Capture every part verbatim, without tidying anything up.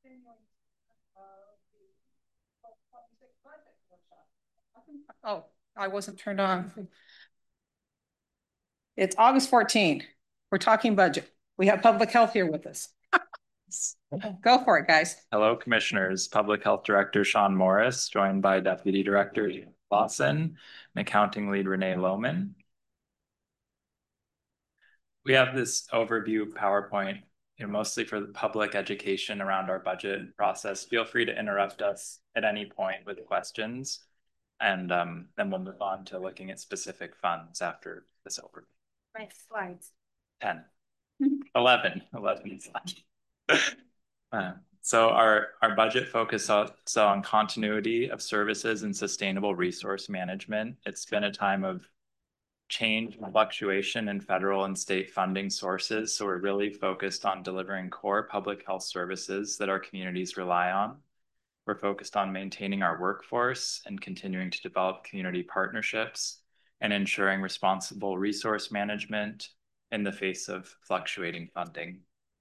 Oh, I wasn't turned on. It's August fourteenth. We're talking budget. We have public health here with us. Go for it, guys. Hello, Commissioners. Public Health Director Sean Morris, joined by Deputy Director Lawson and Accounting Lead Renee Lohman. We have this overview PowerPoint, you know, mostly for the public education around our budget process. Feel free to interrupt us at any point with questions, and um, then we'll move on to looking at specific funds after this overview. My slides. ten. eleven. eleven slides. uh, so our, our budget focus also on continuity of services and sustainable resource management. It's been a time of change and fluctuation in federal and state funding sources. So we're really focused on delivering core public health services that our communities rely on. We're focused on maintaining our workforce and continuing to develop community partnerships and ensuring responsible resource management in the face of fluctuating funding.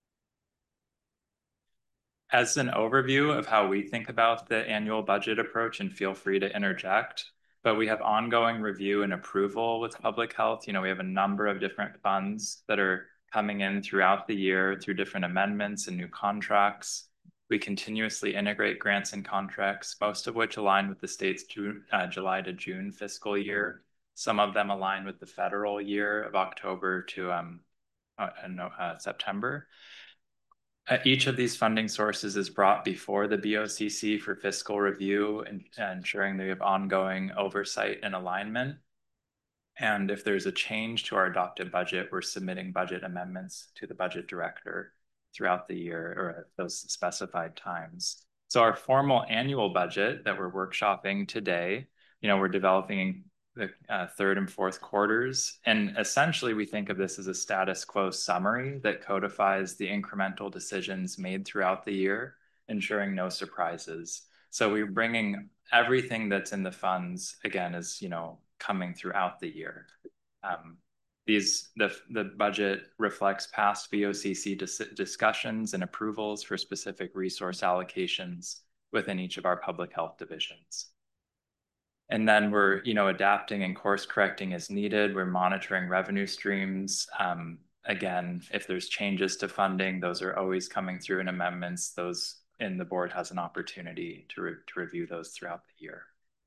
As an overview of how we think about the annual budget approach, and feel free to interject, but we have ongoing review and approval with public health. You know, we have a number of different funds that are coming in throughout the year through different amendments and new contracts. We continuously integrate grants and contracts, most of which align with the state's June, uh, July to June fiscal year. Some of them align with the federal year of October to um, uh, uh, September. Uh, each of these funding sources is brought before the B O C C for fiscal review and, and ensuring they have ongoing oversight and alignment. And if there's a change to our adopted budget, we're submitting budget amendments to the budget director throughout the year or at those specified times. So our formal annual budget that we're workshopping today, you know, we're developing the uh, third and fourth quarters. And essentially we think of this as a status quo summary that codifies the incremental decisions made throughout the year, ensuring no surprises. So we're bringing everything that's in the funds, again, is, you know, coming throughout the year. Um, these, the, the budget reflects past V O C C dis discussions and approvals for specific resource allocations within each of our public health divisions. And then we're, you know, adapting and course correcting as needed. We're monitoring revenue streams. Um, again, if there's changes to funding, those are always coming through in amendments. Those, and the board has an opportunity to, re to review those throughout the year.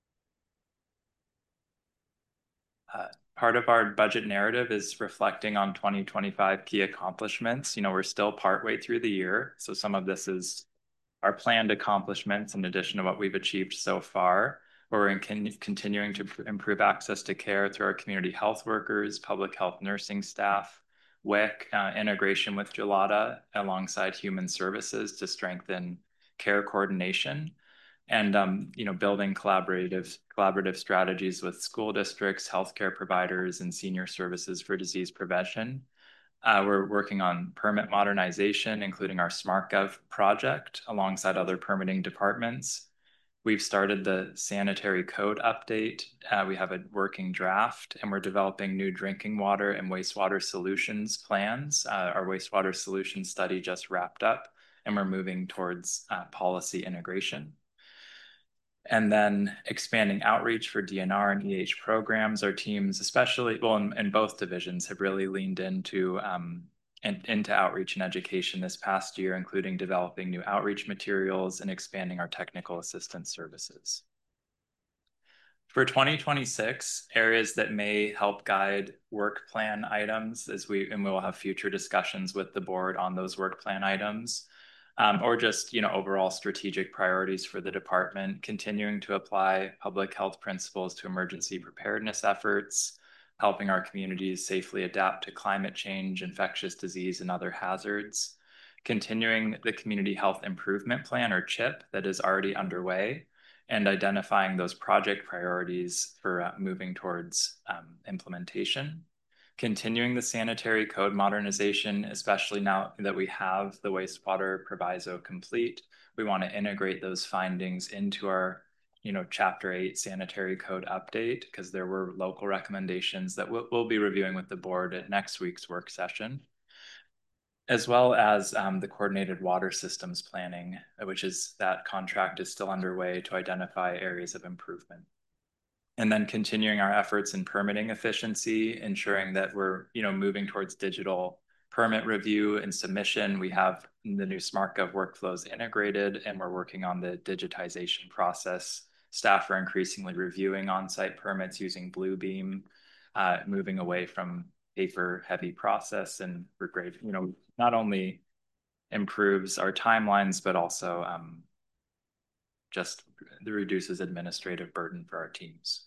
Uh, part of our budget narrative is reflecting on twenty twenty-five key accomplishments. You know, we're still partway through the year. So some of this is our planned accomplishments in addition to what we've achieved so far. We're in con continuing to improve access to care through our community health workers, public health nursing staff, W I C, uh, integration with Gelada alongside human services to strengthen care coordination, and um, you know, building collaborative collaborative strategies with school districts, healthcare providers, and senior services for disease prevention. Uh, we're working on permit modernization, including our SmartGov project, alongside other permitting departments. We've started the sanitary code update. Uh, we have a working draft, and we're developing new drinking water and wastewater solutions plans. Uh, our wastewater solutions study just wrapped up, and we're moving towards uh, policy integration. And then expanding outreach for D N R and E H programs. Our teams, especially, well, in, in both divisions, have really leaned into um, and into outreach and education this past year, including developing new outreach materials and expanding our technical assistance services. For twenty twenty-six, areas that may help guide work plan items, as we, and we will have future discussions with the board on those work plan items, um, or just, you know, overall strategic priorities for the department, continuing to apply public health principles to emergency preparedness efforts, helping our communities safely adapt to climate change, infectious disease, and other hazards, continuing the Community Health Improvement Plan, or CHIP, that is already underway, and identifying those project priorities for uh, moving towards um, implementation. Continuing the sanitary code modernization, especially now that we have the wastewater proviso complete, we want to integrate those findings into our you know, chapter eight sanitary code update, because there were local recommendations that we'll, we'll be reviewing with the board at next week's work session. as well as um, the coordinated water systems planning, which is that contract is still underway to identify areas of improvement. And then continuing our efforts in permitting efficiency, ensuring that we're, you know, moving towards digital permit review and submission. We have the new SmartGov workflows integrated, and we're working on the digitization process. Staff are increasingly reviewing on-site permits using Bluebeam, uh, moving away from paper-heavy process, and we're great, you know, not only improves our timelines, but also um, just reduces administrative burden for our teams.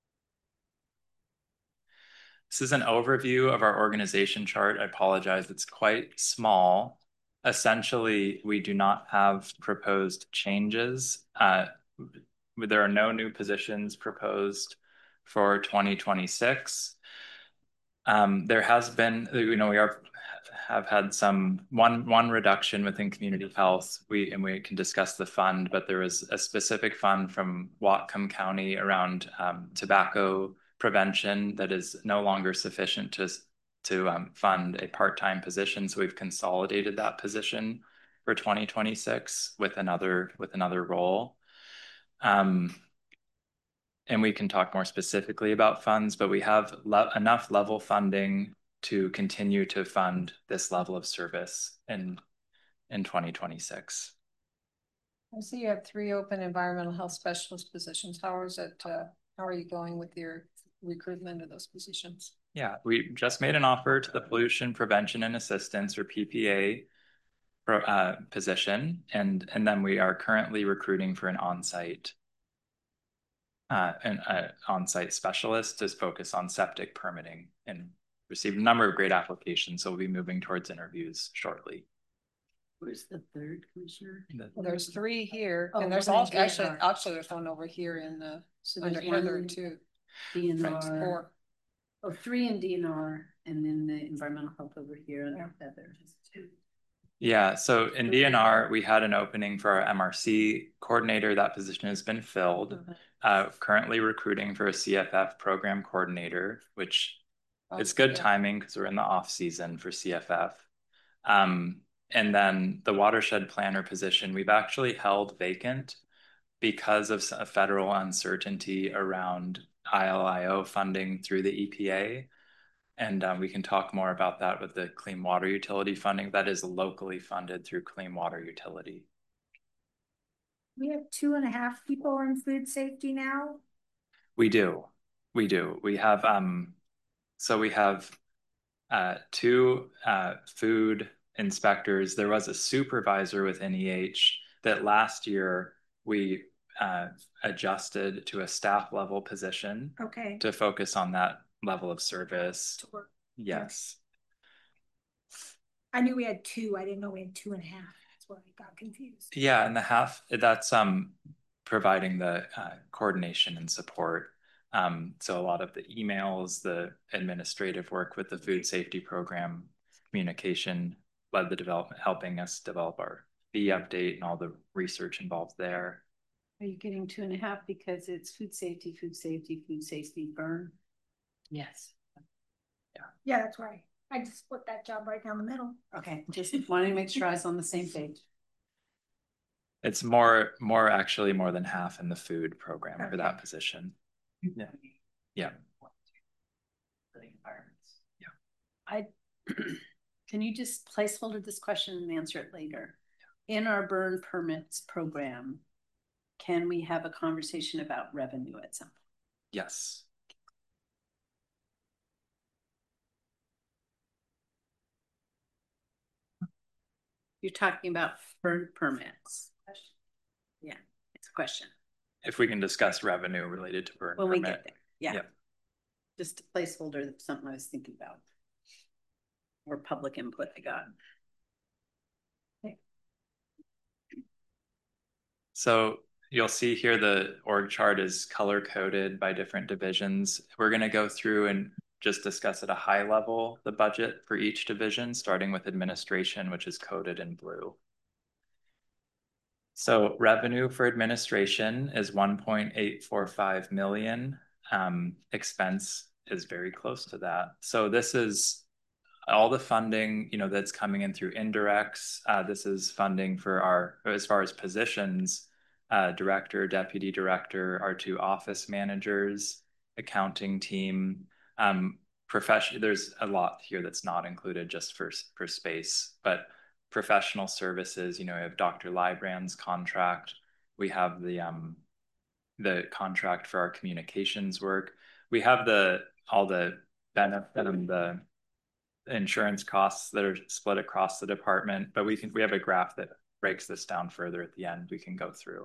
This is an overview of our organization chart. I apologize, it's quite small. Essentially, we do not have proposed changes. Uh, there are no new positions proposed for twenty twenty-six. Um, there has been, you know, we are have had some one one reduction within community health. We and we can discuss the fund, but there was a specific fund from Whatcom County around um, tobacco prevention that is no longer sufficient to to um, fund a part-time position. So we've consolidated that position for twenty twenty-six with another with another role. Um, and we can talk more specifically about funds, but we have le enough level funding to continue to fund this level of service in in twenty twenty-six. I see you have three open environmental health specialist positions. How is it, uh, how are you going with your recruitment of those positions? Yeah, we just made an offer to the Pollution Prevention and Assistance, or P P A, uh, position, and and then we are currently recruiting for an on-site uh, an uh, on-site specialist to focus on septic permitting, and received a number of great applications. So we'll be moving towards interviews shortly. Where's the third commissioner? Well, there's three here, Oh, and there's one in also actually D N R. actually there's one over here in the So under there's Heather one too. D N Right, R, four. oh, three in D N R, and then the environmental health over here and Yeah. Heather. Yeah, so in D N R, we had an opening for our M R C coordinator. That position has been filled. Mhm. Uh, currently recruiting for a C F F program coordinator, which Oh, it's good yeah. timing because we're in the off season for C F F. Um, and then the watershed planner position, we've actually held vacant because of a federal uncertainty around I L I O funding through the E P A. And um, we can talk more about that with the clean water utility funding that is locally funded through clean water utility. We have two and a half people in food safety now. We do, we do. We have, um, so we have uh, two uh, food inspectors. There was a supervisor with N E H that last year we uh, adjusted to a staff level position. Okay. To focus on that level of service. To work. Yes. I knew we had two. I didn't know we had two and a half. That's where I got confused. Yeah, and the half, that's um providing the uh, coordination and support. Um, so a lot of the emails, the administrative work with the food safety program, communication led the development, helping us develop our fee update and all the research involved there. Are you getting two and a half because it's food safety, food safety, food safety, burn? Yes. Yeah. Yeah, that's right. I just split that job right down the middle. Okay, just wanted to make sure I was on the same page. It's more, more actually more than half in the food program okay. for that position. Yeah. Yeah. Yeah. I can you just placeholder this question and answer it later? Yeah. In our burn permits program, can we have a conversation about revenue at some point? Yes. You're talking about burn permits. Yeah, it's a question. If we can discuss revenue related to burn when permit. we get there. Yeah. Yep. Just a placeholder, something I was thinking about. Or public input I got. Okay. So you'll see here the org chart is color coded by different divisions. We're going to go through and just discuss at a high level the budget for each division, starting with administration, which is coded in blue. So revenue for administration is one point eight four five million. Um, expense is very close to that. So this is all the funding, you know, that's coming in through indirects. Uh, this is funding for our, as far as positions, uh, director, deputy director, our two office managers, accounting team, um, profession. There's a lot here that's not included just for for space, but professional services. You know, we have Doctor Librand's contract. We have the um, the contract for our communications work. We have the all the benefit and the insurance costs that are split across the department, but we can we have a graph that breaks this down further at the end we can go through.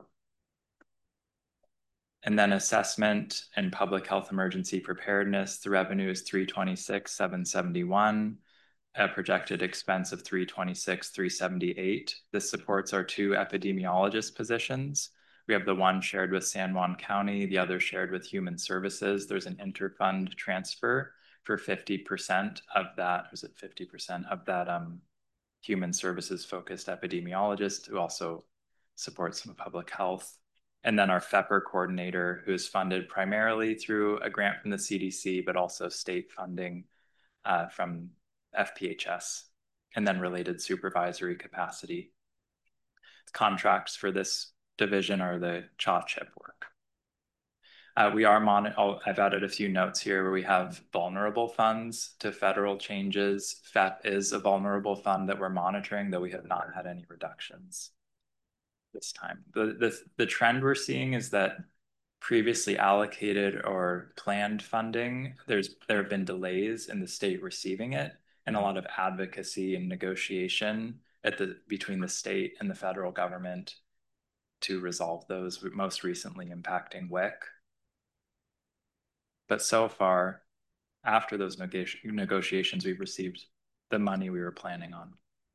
And then assessment and public health emergency preparedness, the revenue is three twenty-six, seven seventy-one, a projected expense of three twenty-six, three seventy-eight. This supports our two epidemiologist positions. We have the one shared with San Juan County, the other shared with Human Services. There's an interfund transfer for fifty percent of that, or is it fifty percent of that um, Human Services focused epidemiologist who also supports some public health. And then our F E P R coordinator, who is funded primarily through a grant from the C D C, but also state funding uh, from F P H S, and then related supervisory capacity. Contracts for this division are the C H A chip work. Uh, we are mon- oh, I've added a few notes here where we have vulnerable funds to federal changes. F E P is a vulnerable fund that we're monitoring, though we have not had any reductions this time. The, the, the trend we're seeing is that previously allocated or planned funding, there's there have been delays in the state receiving it, and a lot of advocacy and negotiation at the between the state and the federal government to resolve those, most recently impacting W I C. But so far, after those negoti negotiations, we've received the money we were planning on.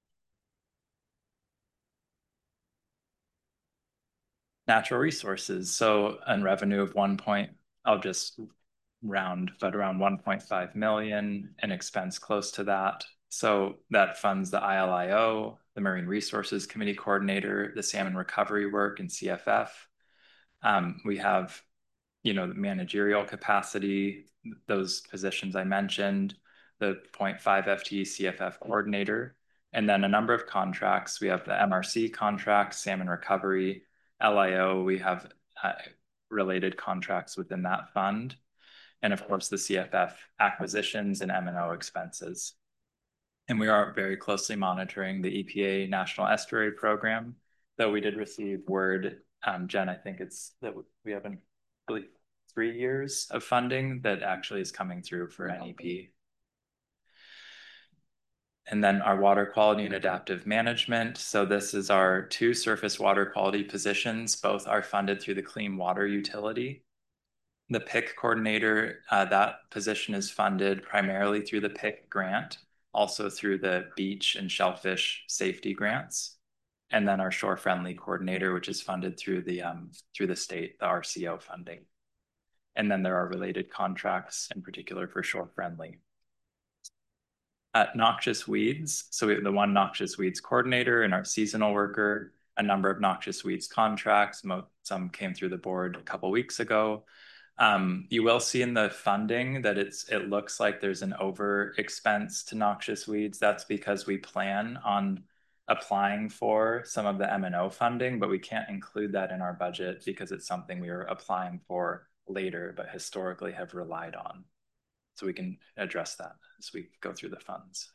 Natural resources, so a revenue of one point, I'll just round, but around one point five million, an expense close to that. So that funds the I L I O, the Marine Resources Committee Coordinator, the salmon recovery work, and C F F. Um, we have, you know, the managerial capacity, those positions I mentioned, the zero point five F T E C F F coordinator, and then a number of contracts. We have the M R C contract, salmon recovery, L I O, we have uh, related contracts within that fund. And of course, the C F F acquisitions and M and O expenses. And we are very closely monitoring the E P A National Estuary Program, though we did receive word, um, Jen, I think it's that we have, I believe, three years of funding that actually is coming through for N E P. And then our water quality and adaptive management. So this is our two surface water quality positions. Both are funded through the Clean Water Utility. The P I C coordinator, uh, that position is funded primarily through the P I C grant, also through the beach and shellfish safety grants. And then our shore friendly coordinator, which is funded through the, um, through the state, the R C O funding. And then there are related contracts in particular for shore friendly. Uh, noxious weeds. So we have the one noxious weeds coordinator and our seasonal worker, a number of noxious weeds contracts. Some came through the board a couple weeks ago. Um, you will see in the funding that it's it looks like there's an over expense to noxious weeds. That's because we plan on applying for some of the M and O funding, but we can't include that in our budget because it's something we are applying for later, but historically have relied on. So we can address that as we go through the funds.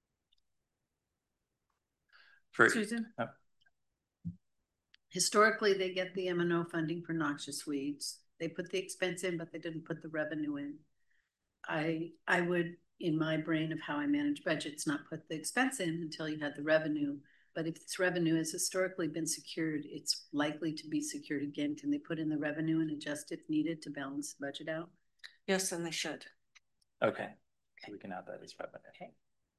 For, Susan? Oh. Historically, they get the M and O funding for noxious weeds. They put the expense in, but they didn't put the revenue in. I I would, in my brain of how I manage budgets, not put the expense in until you had the revenue. But if this revenue has historically been secured, it's likely to be secured again. Can they put in the revenue and adjust if needed to balance the budget out? Yes, and they should. Okay, so we can add that as revenue. Okay.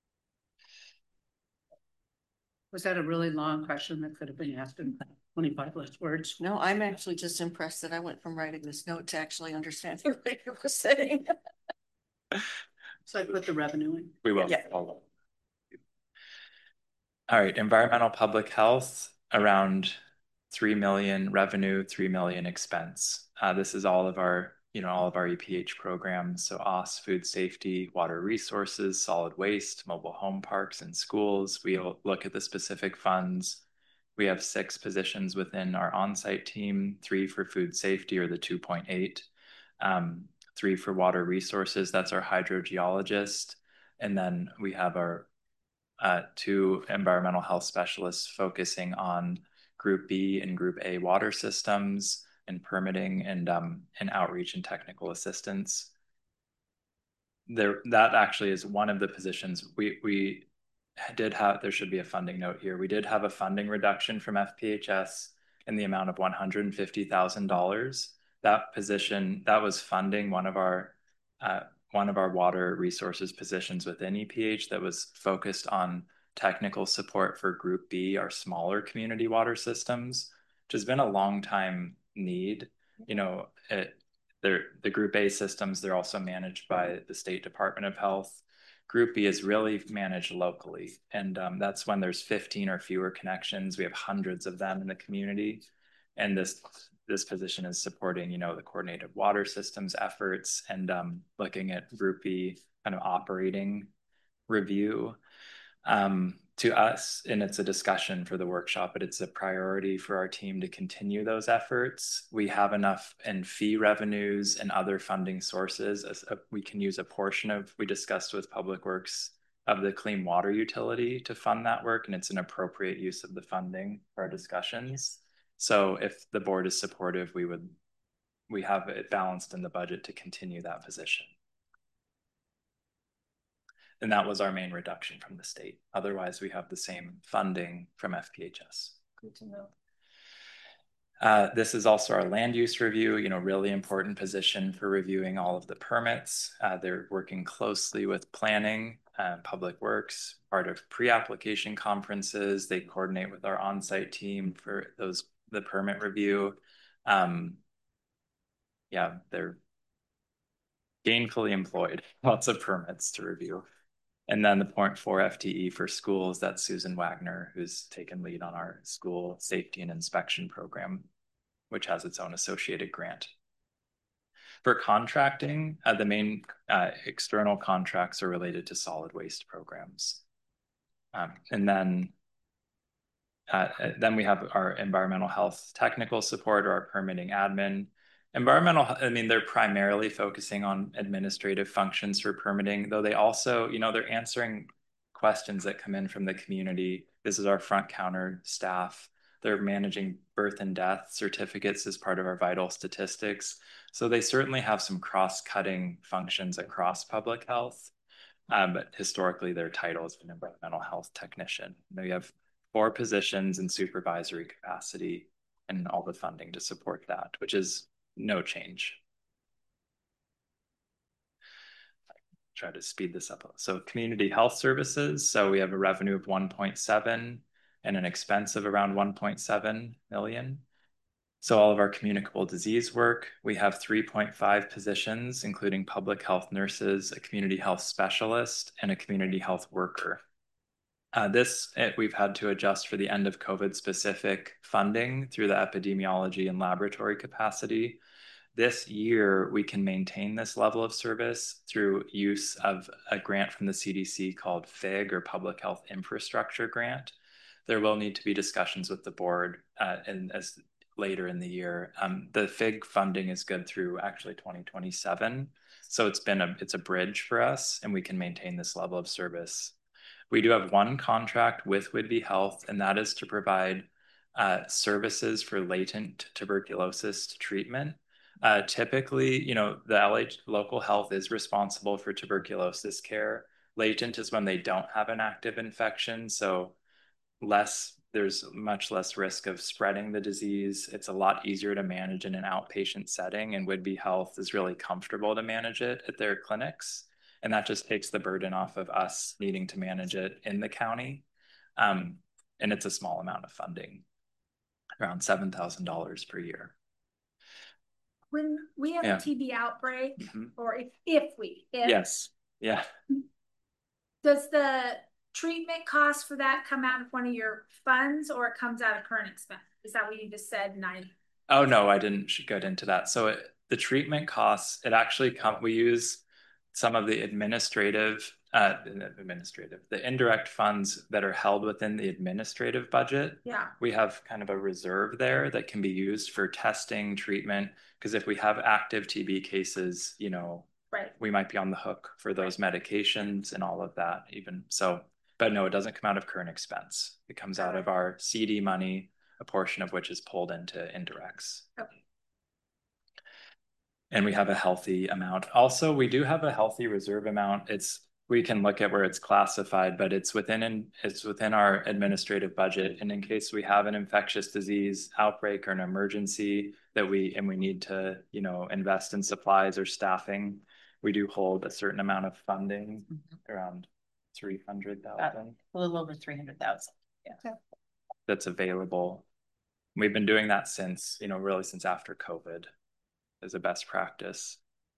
Was that a really long question that could have been asked in twenty-five less words? No, I'm actually just impressed that I went from writing this note to actually understanding what you were saying. So I put the revenue in. We will. Yeah. All right, environmental public health, around three million revenue, three million expense. Uh, this is all of our you know, all of our E P H programs. So O S, food safety, water resources, solid waste, mobile home parks and schools. We'll look at the specific funds. We have six positions within our on-site team, three for food safety or the two point eight, um, three for water resources. That's our hydrogeologist. And then we have our uh, two environmental health specialists focusing on Group B and Group A water systems and permitting and um, and outreach and technical assistance. There, that actually is one of the positions we we did have. There should be a funding note here. We did have a funding reduction from F P H S in the amount of one hundred fifty thousand dollars. That position, that was funding one of our uh, one of our water resources positions within E P H that was focused on technical support for Group B, our smaller community water systems, which has been a long time need. You know, it, they're, the Group A systems, they're also managed by the State Department of Health. Group B is really managed locally. And um, that's when there's fifteen or fewer connections. We have hundreds of them in the community. And this this position is supporting, you know, the coordinated water systems efforts and um, looking at Group B kind of operating review. Um, to us, and it's a discussion for the workshop, but it's a priority for our team to continue those efforts. We have enough in fee revenues and other funding sources. As a, we can use a portion of, we discussed with Public Works, of the clean water utility to fund that work, and it's an appropriate use of the funding for our discussions. So if the board is supportive, we would, we have it balanced in the budget to continue that position. And that was our main reduction from the state. Otherwise, we have the same funding from F P H S. Good to know. Uh, this is also our land use review, you know, really important position for reviewing all of the permits. Uh, they're working closely with planning, uh, Public Works, part of pre-application conferences. They coordinate with our on-site team for those, the permit review. Um, yeah, they're gainfully employed, lots of permits to review. And then the point four F T E for schools, that's Susan Wagner, who's taken lead on our school safety and inspection program, which has its own associated grant. For contracting, uh, the main uh, external contracts are related to solid waste programs. Um, and then, uh, then we have our environmental health technical support or our permitting admin. Environmental, I mean, they're primarily focusing on administrative functions for permitting, though they also, you know, they're answering questions that come in from the community. This is our front counter staff. They're managing birth and death certificates as part of our vital statistics. So they certainly have some cross-cutting functions across public health, um, but historically their title is an environmental health technician. They have four positions in supervisory capacity and all the funding to support that, which is no change. Try to speed this up. So community health services. So we have a revenue of one point seven and an expense of around one point seven million. So all of our communicable disease work, we have three point five positions, including public health nurses, a community health specialist, and a community health worker. Uh, this, it, we've had to adjust for the end of COVID specific funding through the epidemiology and laboratory capacity. This year, we can maintain this level of service through use of a grant from the C D C called FIG, or Public Health Infrastructure Grant. There will need to be discussions with the board uh, and as later in the year. Um, the FIG funding is good through actually twenty twenty-seven. So it's been a, it's a bridge for us, and we can maintain this level of service. We do have one contract with Whidbey Health, and that is to provide uh, services for latent tuberculosis treatment. Uh, typically, you know, the L A local health is responsible for tuberculosis care. Latent is when they don't have an active infection, so less, there's much less risk of spreading the disease. It's a lot easier to manage in an outpatient setting, and Whidbey Health is really comfortable to manage it at their clinics. And that just takes the burden off of us needing to manage it in the county. Um, and it's a small amount of funding, around seven thousand dollars per year. When we have Yeah. a T B outbreak, Mm-hmm. or if, if we, if, Yes, yeah. does the treatment cost for that come out of one of your funds, or it comes out of current expense? Is that what you just said? Nine. Oh, no, I didn't get into that. So it, the treatment costs, it actually come, we use some of the administrative, uh, administrative, the indirect funds that are held within the administrative budget. Yeah, We have kind of a reserve there that can be used for testing, treatment, because if we have active T B cases, you know, right. we might be on the hook for those medications and all of that even. So, but no, it doesn't come out of current expense. It comes out of our C D money, a portion of which is pulled into indirects. Okay. And we have a healthy amount. Also, we do have a healthy reserve amount. It's, we can look at where it's classified, but it's within, in, it's within our administrative budget. And in case we have an infectious disease outbreak or an emergency that we, and we need to, you know, invest in supplies or staffing, we do hold a certain amount of funding, mm-hmm. around three hundred thousand. A little over three hundred thousand. Yeah. That's available. We've been doing that since, you know, really since after COVID as a best practice.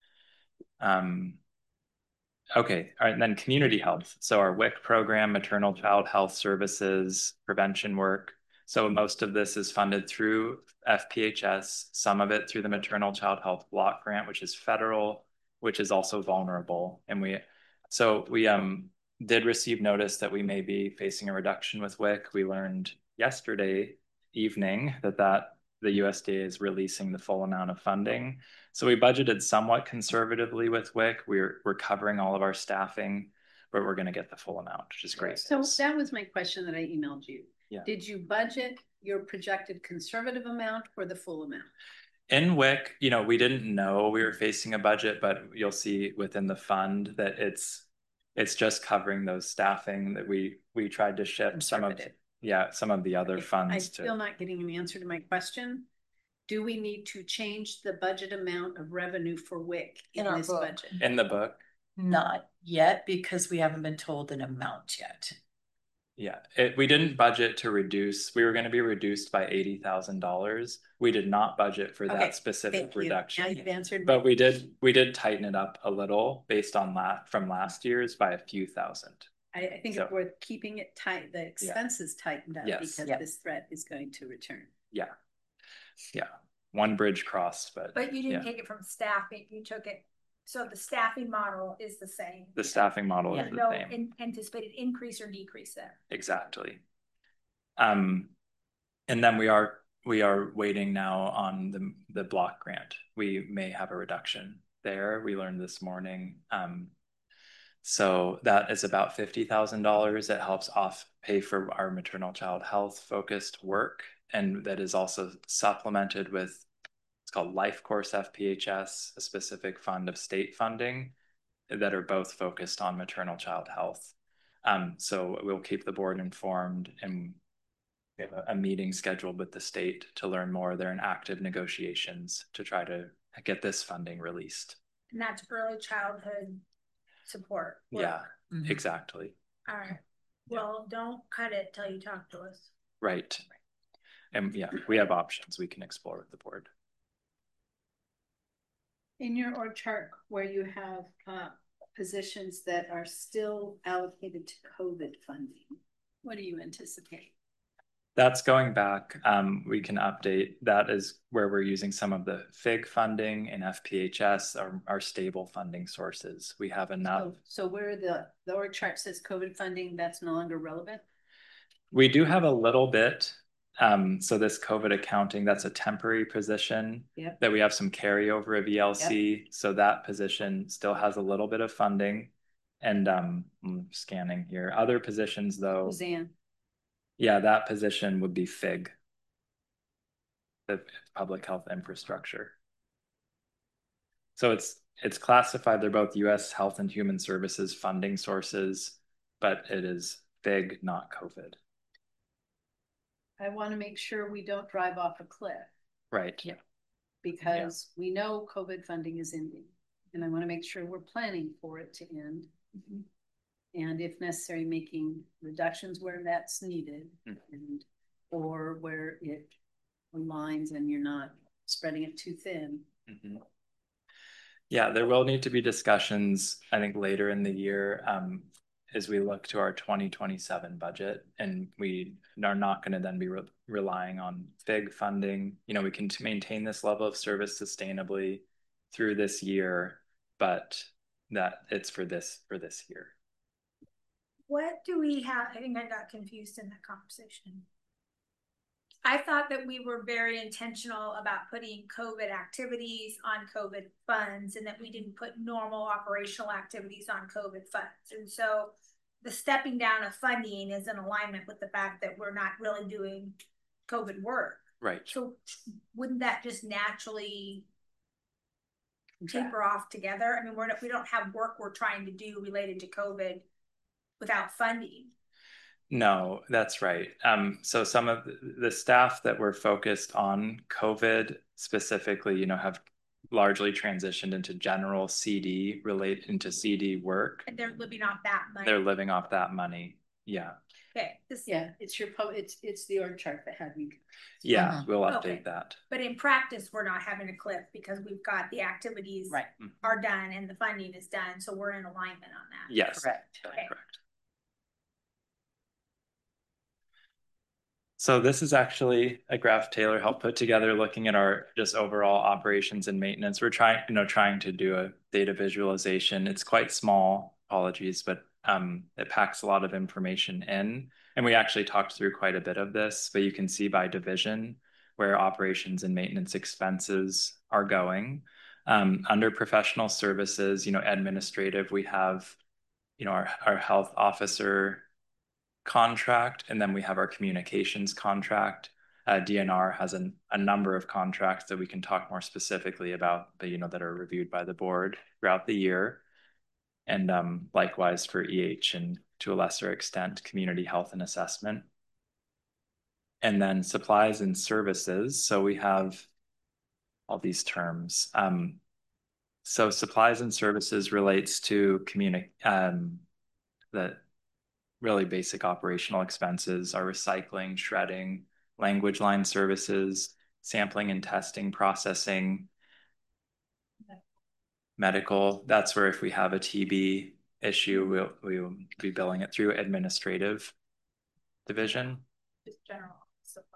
Um, okay, all right, and then community health. So our W I C program, maternal child health services, prevention work. So most of this is funded through F P H S, some of it through the maternal child health block grant, which is federal, which is also vulnerable. And we, so we um did receive notice that we may be facing a reduction with W I C. We learned yesterday evening that that the U S D A is releasing the full amount of funding. So we budgeted somewhat conservatively with W I C. We're, we're covering all of our staffing, but we're going to get the full amount, which is great. So that was my question that I emailed you. Yeah. Did you budget your projected conservative amount or the full amount? In W I C, you know, we didn't know we were facing a budget, but you'll see within the fund that it's, it's just covering those staffing that we, we tried to shift some of Yeah, some of the other funds. I'm to... still not getting an answer to my question. Do we need to change the budget amount of revenue for W I C in, in this book. budget? In the book? Not yet, because we haven't been told an amount yet. Yeah, it, we didn't budget to reduce. We were going to be reduced by eighty thousand dollars. We did not budget for okay, that specific reduction. Now you've answered. But we did, we did tighten it up a little based on that from last year's by a few thousand. I, I think so, it's worth keeping it tight, the expenses yeah. tightened up yes. because yeah. this threat is going to return. Yeah. Yeah. One bridge crossed, but. But you didn't yeah. take it from staffing, you took it. So the staffing model is the same. The staffing model yeah. is the no same. In, anticipated increase or decrease there. Exactly. Um, and then we are, we are waiting now on the, the block grant. We may have a reduction there. We learned this morning. Um, So that is about fifty thousand dollars that helps off pay for our maternal child health focused work. And that is also supplemented with, it's called Life Course F P H S, a specific fund of state funding that are both focused on maternal child health. Um, so we'll keep the board informed, and we have a, a meeting scheduled with the state to learn more. They're in active negotiations to try to get this funding released. And that's early childhood support. Work. Yeah, mm-hmm. exactly. All right. Well, yeah. Don't cut it till you talk to us. Right. And yeah, we have options we can explore with the board. In your org chart where you have uh, positions that are still allocated to COVID funding, what do you anticipate? That's going back. Um, we can update. That is where we're using some of the F I G funding and F P H S, our, our stable funding sources. We have enough. So, so where the, the org chart says COVID funding, that's no longer relevant? We do have a little bit. Um, so this COVID accounting, that's a temporary position yep. that we have some carryover of E L C. Yep. So that position still has a little bit of funding. And um, I'm scanning here. Other positions though. Suzanne. Yeah, that position would be F I G, the public health infrastructure. So it's it's classified, they're both U S Health and Human Services funding sources, but it is F I G, not COVID. I want to make sure we don't drive off a cliff. Right. Yeah. Because yeah. we know COVID funding is ending, and I want to make sure we're planning for it to end. Mm-hmm. And if necessary, making reductions where that's needed, mm-hmm. and or where it aligns and you're not spreading it too thin. Mm-hmm. Yeah, there will need to be discussions, I think, later in the year um, as we look to our twenty twenty-seven budget, and we are not going to then be re relying on F I G funding. You know, we can maintain this level of service sustainably through this year, but that it's for this, for this year. What do we have? I think I got confused in that conversation. I thought that we were very intentional about putting COVID activities on COVID funds and that we didn't put normal operational activities on COVID funds. And so the stepping down of funding is in alignment with the fact that we're not really doing COVID work. Right. So wouldn't that just naturally taper off together? I mean, we're not, we don't have work we're trying to do related to COVID without funding. No, that's right. Um, so some of the staff that were focused on COVID specifically, you know, have largely transitioned into general C D, relate into C D work. And they're living off that money. They're living off that money. Yeah. Okay. This, Yeah, it's your pub, it's, it's the org chart that had me. Yeah, Uh-huh. we'll update Okay. that. but in practice, we're not having a cliff because we've got the activities Right, are done and the funding is done. So we're in alignment on that. Yes. correct. That's Okay. correct. So this is actually a graph Taylor helped put together looking at our just overall operations and maintenance. We're trying, you know, trying to do a data visualization. It's quite small, apologies, but um, it packs a lot of information in. And we actually talked through quite a bit of this, but you can see by division where operations and maintenance expenses are going. Um, under professional services, you know, administrative, we have, you know, our, our health officer contract, and then we have our communications contract. Uh, D N R has an, a number of contracts that we can talk more specifically about, but you know, that are reviewed by the board throughout the year. And um, likewise for E H and to a lesser extent, community health and assessment. And then supplies and services. So we have all these terms. Um, so supplies and services relates to communi- um, the really basic operational expenses, our recycling, shredding, language line services, sampling and testing, processing, medical. That's where if we have a T B issue, we'll, we'll be billing it through administrative division. Just general supply.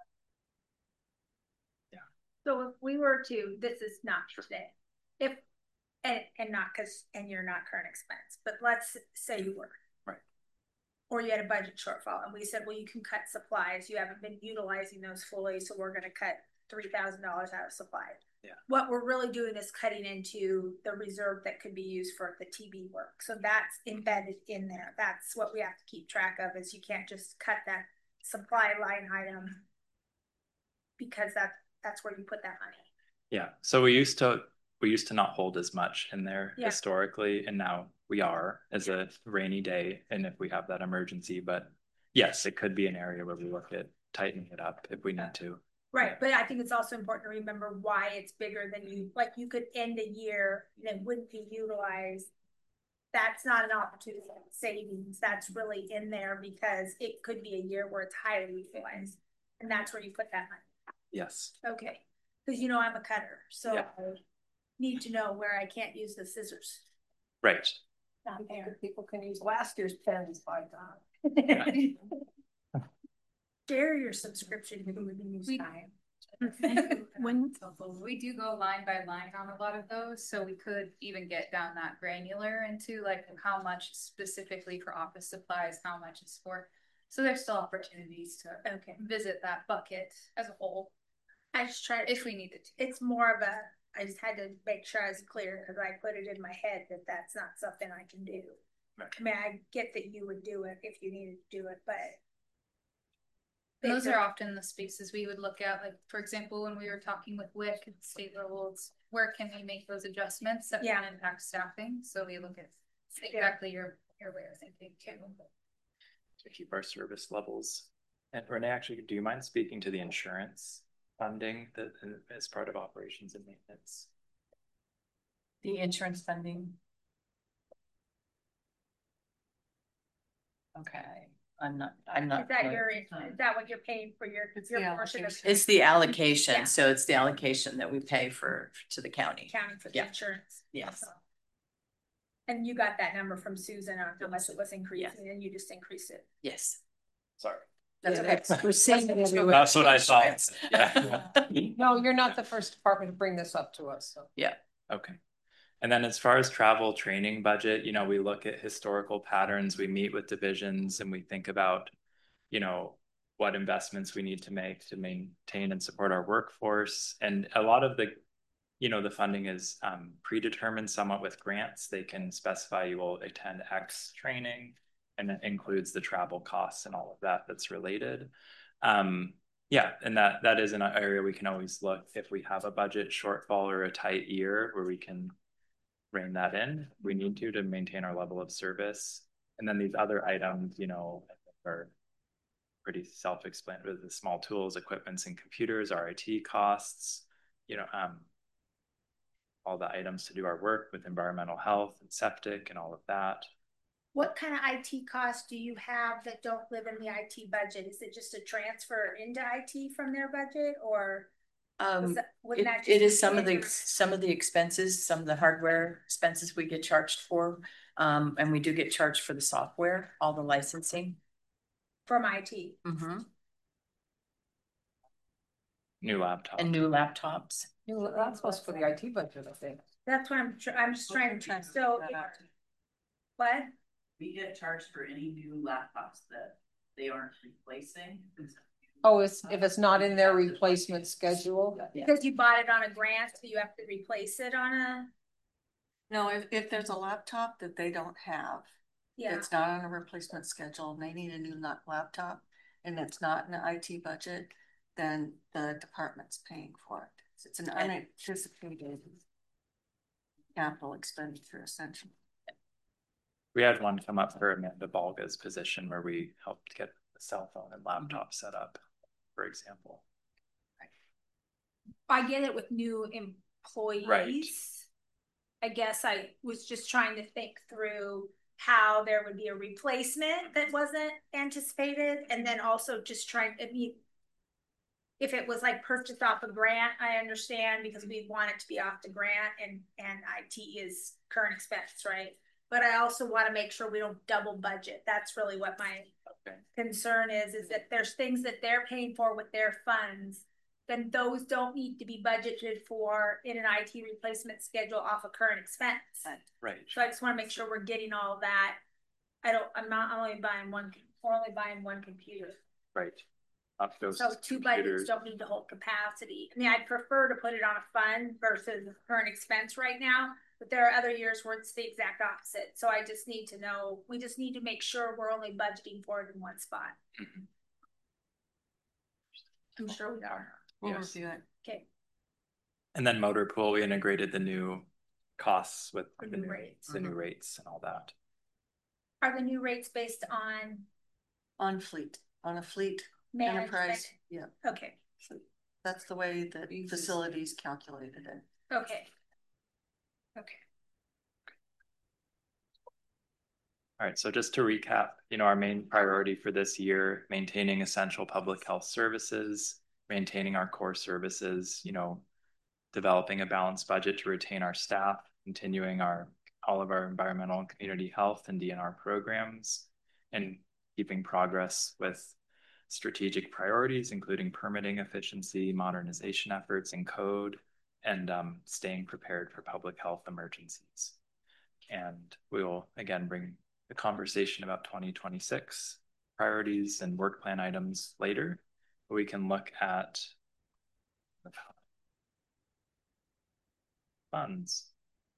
Yeah. So if we were to, this is not today, if, and, and not because, and you're not current expense, but let's say you were. Right. Or you had a budget shortfall and we said, well, you can cut supplies. You haven't been utilizing those fully. So we're going to cut three thousand dollars out of supplies. Yeah. What we're really doing is cutting into the reserve that could be used for the T B work. So that's embedded in there. That's what we have to keep track of, is you can't just cut that supply line item because that that's where you put that money. Yeah. So we used to we used to not hold as much in there Yeah. historically, and now we are as a rainy day, and if we have that emergency. But yes, it could be an area where we look at tightening it up if we need to. Right, but I think it's also important to remember why it's bigger than you, like you could end a year that wouldn't be utilized. That's not an opportunity for savings. That's really in there because it could be a year where it's highly utilized. And that's where you put that money. Yes. Okay, because you know I'm a cutter, so Yeah. I need to know where I can't use the scissors. Right. Not there. People can use last year's pens by time. Share your subscription with the news We- time. When we do go line by line on a lot of those, so we could even get down that granular into like how much specifically for office supplies, how much is for. So there's still opportunities to Okay, visit that bucket as a whole I just try to. if we needed to. It's more of a, I just had to make sure I was clear because I put it in my head that that's not something I can do. Right. I mean, I get that you would do it if you needed to do it, but. And those are often the spaces we would look at, like, for example, when we were talking with W I C at the state level, it's where can we make those adjustments that Yeah. can impact staffing? So we look at exactly your, your way of thinking too. To keep our service levels. And Renee, actually, do you mind speaking to the insurance funding that as part of operations and maintenance? The insurance funding. Okay, I'm not, I'm not. Is that familiar. your, is that what you're paying for your, It's your the portion of It's the Yeah. allocation, so it's the allocation that we pay for, to the county. accounting for the Yeah. insurance? Yes. And you got that number from Susan on how much it was increasing and you just increased it. Yes. Sorry. That's Yeah, okay. that's- we're seeing it everywhere. That's what I thought. Yeah. No, you're not the first department to bring this up to us, so. Okay. And then as far as travel training budget, you know, we look at historical patterns, we meet with divisions and we think about, you know, what investments we need to make to maintain and support our workforce. And a lot of the, you know, the funding is um, predetermined somewhat with grants. They can specify you will attend X training, and it includes the travel costs and all of that that's related. Um, yeah, and that that is an area we can always look if we have a budget shortfall or a tight year where we can rein that in if we need to to maintain our level of service. And then these other items, you know, are pretty self-explanatory: the small tools, equipments, and computers, our I T costs, you know, um, all the items to do our work with environmental health and septic and all of that. What kind of I T costs do you have that don't live in the I T budget? Is it just a transfer into I T from their budget, or? Um, that, it, that it is just some of the, be- some of the expenses, some of the hardware expenses we get charged for. Um, and we do get charged for the software, all the licensing. from I T? Mm-hmm. New laptop. And new laptops. You- That's supposed for the I T budget, I think. That's what I'm, tr- I'm just trying to, so. What? We get charged for any new laptops that they aren't replacing. Oh, it's, if it's not in their replacement schedule? Because you bought it on a grant, so you have to replace it on a, No, if, if there's a laptop that they don't have, yeah. it's not on a replacement schedule and they need a new lap- laptop and it's not in the I T budget, then the department's paying for it. It's an unanticipated capital expenditure essentially. We had one come up for Amanda Balga's position where we helped get the cell phone and laptop set up, for example. I get it with new employees. Right. I guess I was just trying to think through how there would be a replacement that wasn't anticipated, and then also just trying, I mean, if it was like purchased off a grant, I understand because we want it to be off the grant, and and I T is current expense, right? But I also want to make sure we don't double budget. That's really what my Okay. concern is, is that there's things that they're paying for with their funds, then those don't need to be budgeted for in an I T replacement schedule off a current expense. Right. So I just want to make sure we're getting all of that. I don't, I'm not I'm only buying one, we're only buying one computer. Right. Up those So two computers. budgets don't need to hold capacity. I mean, I'd prefer to put it on a fund versus current expense right now, but there are other years where it's the exact opposite. So I just need to know, we just need to make sure we're only budgeting for it in one spot. Mm-hmm. I'm sure we are. We'll Yes. review it. Okay. And then motor pool, we integrated the new costs with The the new new rates. the new rates and all that. Are the new rates based on On fleet, on a fleet management? enterprise, yeah, Okay, that's the way that facilities calculated it. okay. Okay. All right, so just to recap, you know, our main priority for this year, maintaining essential public health services, maintaining our core services, you know, developing a balanced budget to retain our staff, continuing our all of our environmental and community health and D N R programs, and keeping progress with strategic priorities, including permitting efficiency, modernization efforts, and code, and um, staying prepared for public health emergencies. And we will again bring the conversation about twenty twenty-six priorities and work plan items later. But we can look at the funds.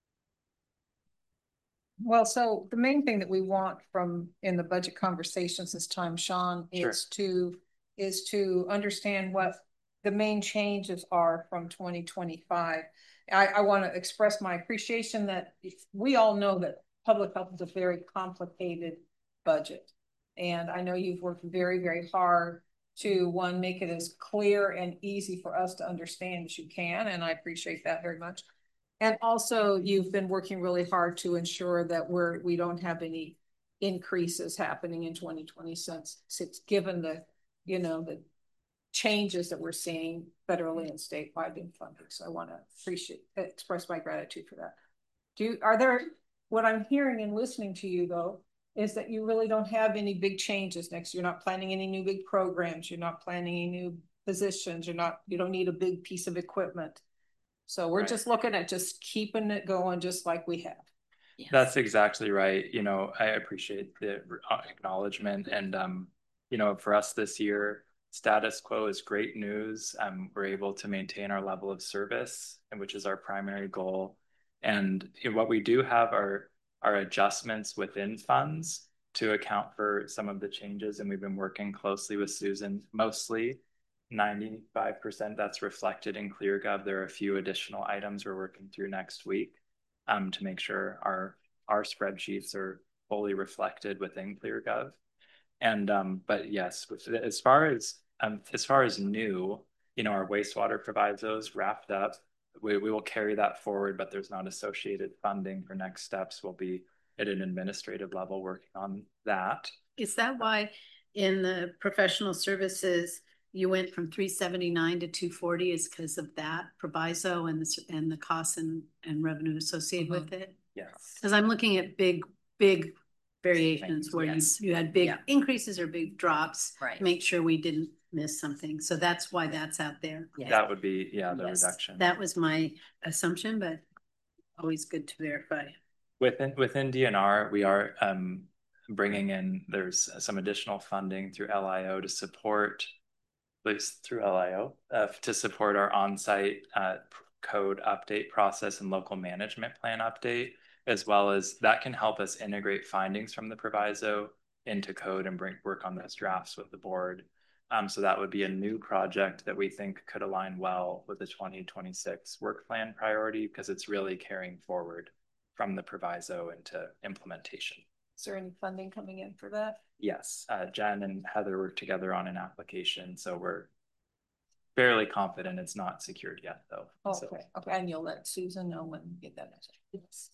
Well, so the main thing that we want from in the budget conversations this time, Sean, Sure. is to is to understand what the main changes are from twenty twenty-five. I, I want to express my appreciation that we all know that public health is a very complicated budget. And I know you've worked very, very hard to, one, make it as clear and easy for us to understand as you can. And I appreciate that very much. And also you've been working really hard to ensure that we're, we don't have any increases happening in twenty twenty-six, given the, you know, the changes that we're seeing federally and statewide in funding. So I want to appreciate, express my gratitude for that. Do you, are there, what I'm hearing and listening to you though, is that you really don't have any big changes next year. You're not planning any new big programs. You're not planning any new positions. You're not, you don't need a big piece of equipment. So we're Right. just looking at just keeping it going just like we have. Yes. That's exactly right. You know, I appreciate the acknowledgement and, um, you know, for us this year, status quo is great news. Um, we're able to maintain our level of service, and which is our primary goal. And what we do have are, are adjustments within funds to account for some of the changes. And we've been working closely with Susan, mostly ninety-five percent that's reflected in ClearGov. There are a few additional items we're working through next week um, to make sure our, our spreadsheets are fully reflected within ClearGov. And, um, but yes, as far as, um, as far as new, you know, our wastewater provisos wrapped up. We, we will carry that forward, but there's not associated funding for next steps. We'll be at an administrative level working on that. Is that why in the professional services, you went from three seventy-nine to two forty is because of that proviso and the, and the costs and, and revenue associated Mhm. with it? Yes. Because I'm looking at big, big variations where you, Yes. you had big Yeah. increases or big drops. Right. Make sure we didn't miss something. So that's why that's out there. Yes. That would be, yeah, the Yes, reduction. that was my assumption, but always good to verify. Within, within D N R, we are um, bringing in, there's some additional funding through L I O to support, at least through L I O, uh, to support our on-site uh, code update process and local management plan update, as well as that can help us integrate findings from the proviso into code and bring work on those drafts with the board. Um, so that would be a new project that we think could align well with the twenty twenty-six work plan priority, because it's really carrying forward from the proviso into implementation. Is there any funding coming in for that? Yes, uh, Jen and Heather worked together on an application, so we're fairly confident it's not secured yet, though. Okay, So, okay, and you'll let Susan know when you get that. Yes.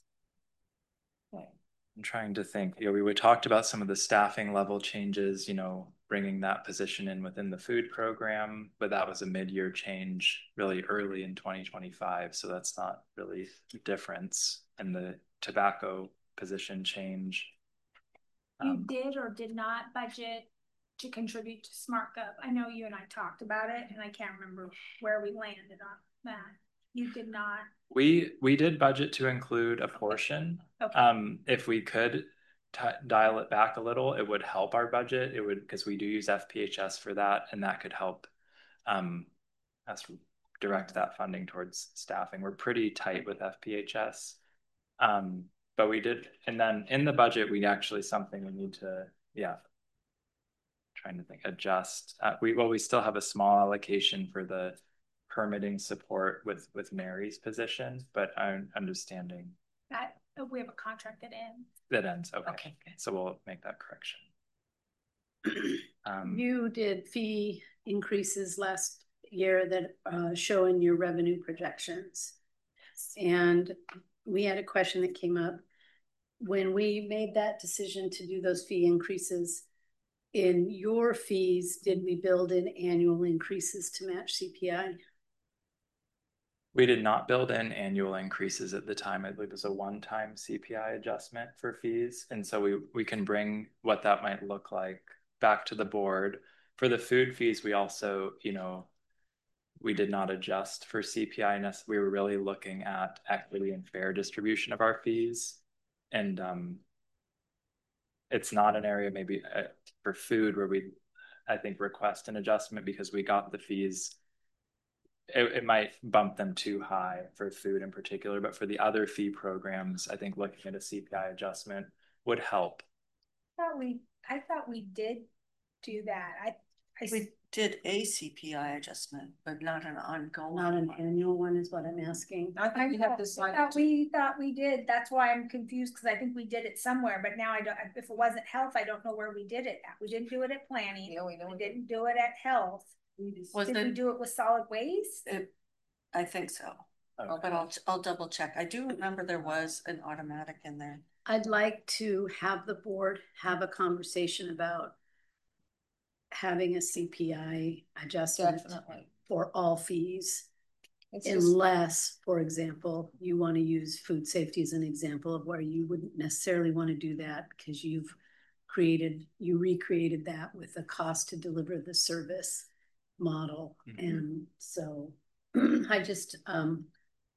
Okay. I'm trying to think, you know, we, we talked about some of the staffing level changes, you know, bringing that position in within the food program, but that was a mid-year change really early in twenty twenty-five. So that's not really a difference. And the tobacco position change. You Um, did or did not budget to contribute to SmartGov? I know you and I talked about it and I can't remember where we landed on that. You did not. We, we did budget to include a portion. Okay. Um, if we could t- dial it back a little, it would help our budget. It would, because we do use F P H S for that, and that could help um, us direct that funding towards staffing. We're pretty tight with F P H S. Um, but we did, and then in the budget, we actually something we need to, yeah, trying to think, adjust. Uh, we, well, we still have a small allocation for the permitting support with, with Mary's position, but I'm understanding That, we have a contract that ends. that ends. Okay. Okay, good. So we'll make that correction. Um, You did fee increases last year that uh, show in your revenue projections. And we had a question that came up. When we made that decision to do those fee increases, in your fees, did we build in annual increases to match C P I? we did not build in annual increases at the time. I believe it was a one-time C P I adjustment for fees. And so we, we can bring what that might look like back to the board. For the food fees, we also, you know, we did not adjust for C P I. We were really looking at equity and fair distribution of our fees. And um, it's not an area maybe uh, for food where we, I think, request an adjustment because we got the fees. It, it might bump them too high for food in particular, but for the other fee programs, I think looking at a C P I adjustment would help. I thought we, I thought we did do that. I, I. We did a C P I adjustment, but not an ongoing. Not an one. annual one is what I'm asking. I think we have I decided. thought to- we thought we did. That's why I'm confused, because I think we did it somewhere, but now I don't, if it wasn't health, I don't know where we did it at. We didn't do it at planning. Yeah, we know. We didn't do it at health. Was Did we it, do it with solid waste? it, I think so, Okay. but I'll, I'll double check. I do remember there was an automatic in there. I'd like to have the board have a conversation about having a C P I adjustment Definitely. for all fees. It's just, Unless, for example, you want to use food safety as an example of where you wouldn't necessarily want to do that because you've created, you recreated that with the cost to deliver the service model. Mhm. And so I just, um,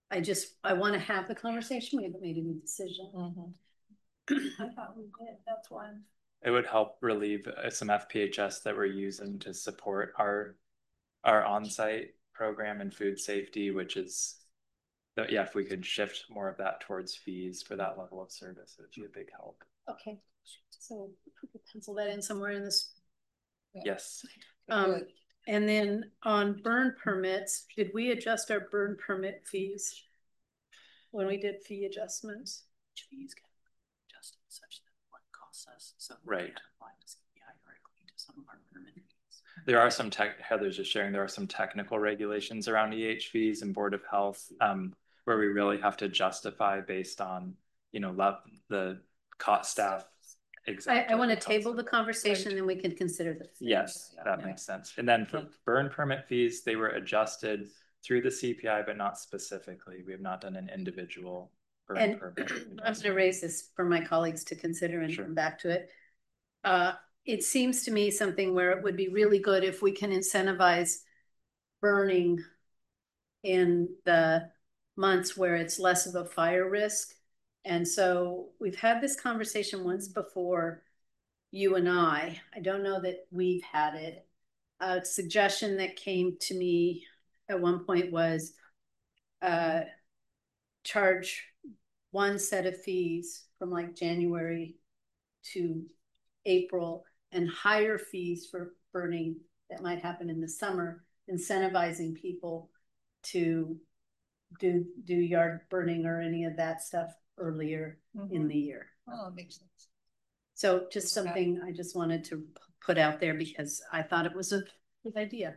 I just, I want to have the conversation. We haven't made any decision. Mm-hmm. I thought we did, that's one. It would help relieve uh, some F P H S that we're using to support our our on-site program and food safety, which is that, yeah, if we could shift more of that towards fees for that level of service, it would be a big help. Okay, so we could pencil that in somewhere in this. Yes. Um, and then on burn permits, did we adjust our burn permit fees when we did fee adjustments? Fees get adjusted such that what costs us, so right. To some of our permit fees. There are some tech, Heather's just sharing, there are some technical regulations around E H fees and Board of Health, um, where we really have to justify based on, you know, love the cost staff. Exactly. I, I want to table the conversation and we can consider this. Yes, that yeah. makes sense. And then for burn permit fees, they were adjusted through the C P I, but not specifically. We have not done an individual burn and permit. I'm going to raise this for my colleagues to consider and sure. come back to it. Uh, it seems to me something where it would be really good if we can incentivize burning in the months where it's less of a fire risk. And so we've had this conversation once before, you and I. I don't know that we've had it. A suggestion that came to me at one point was uh, charge one set of fees from like January to April and higher fees for burning that might happen in the summer, incentivizing people to do do yard burning or any of that stuff earlier mm-hmm. in the year. Oh, makes sense. So just something I just wanted to put out there because I thought it was a good idea.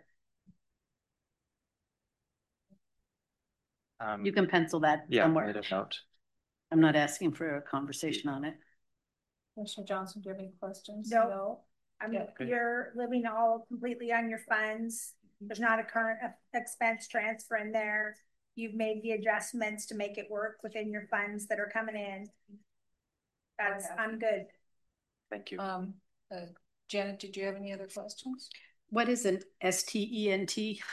Um, you can pencil that yeah, somewhere. I made a note. I'm not asking for a conversation on it. Commissioner Johnson, do you have any questions? No, no. I'm yeah. You're living all completely on your funds. There's not a current expense transfer in there. You've made the adjustments to make it work within your funds that are coming in. That's okay. I'm good. Thank you. Um, uh, Janet, did you have any other questions? What is an S T E N T?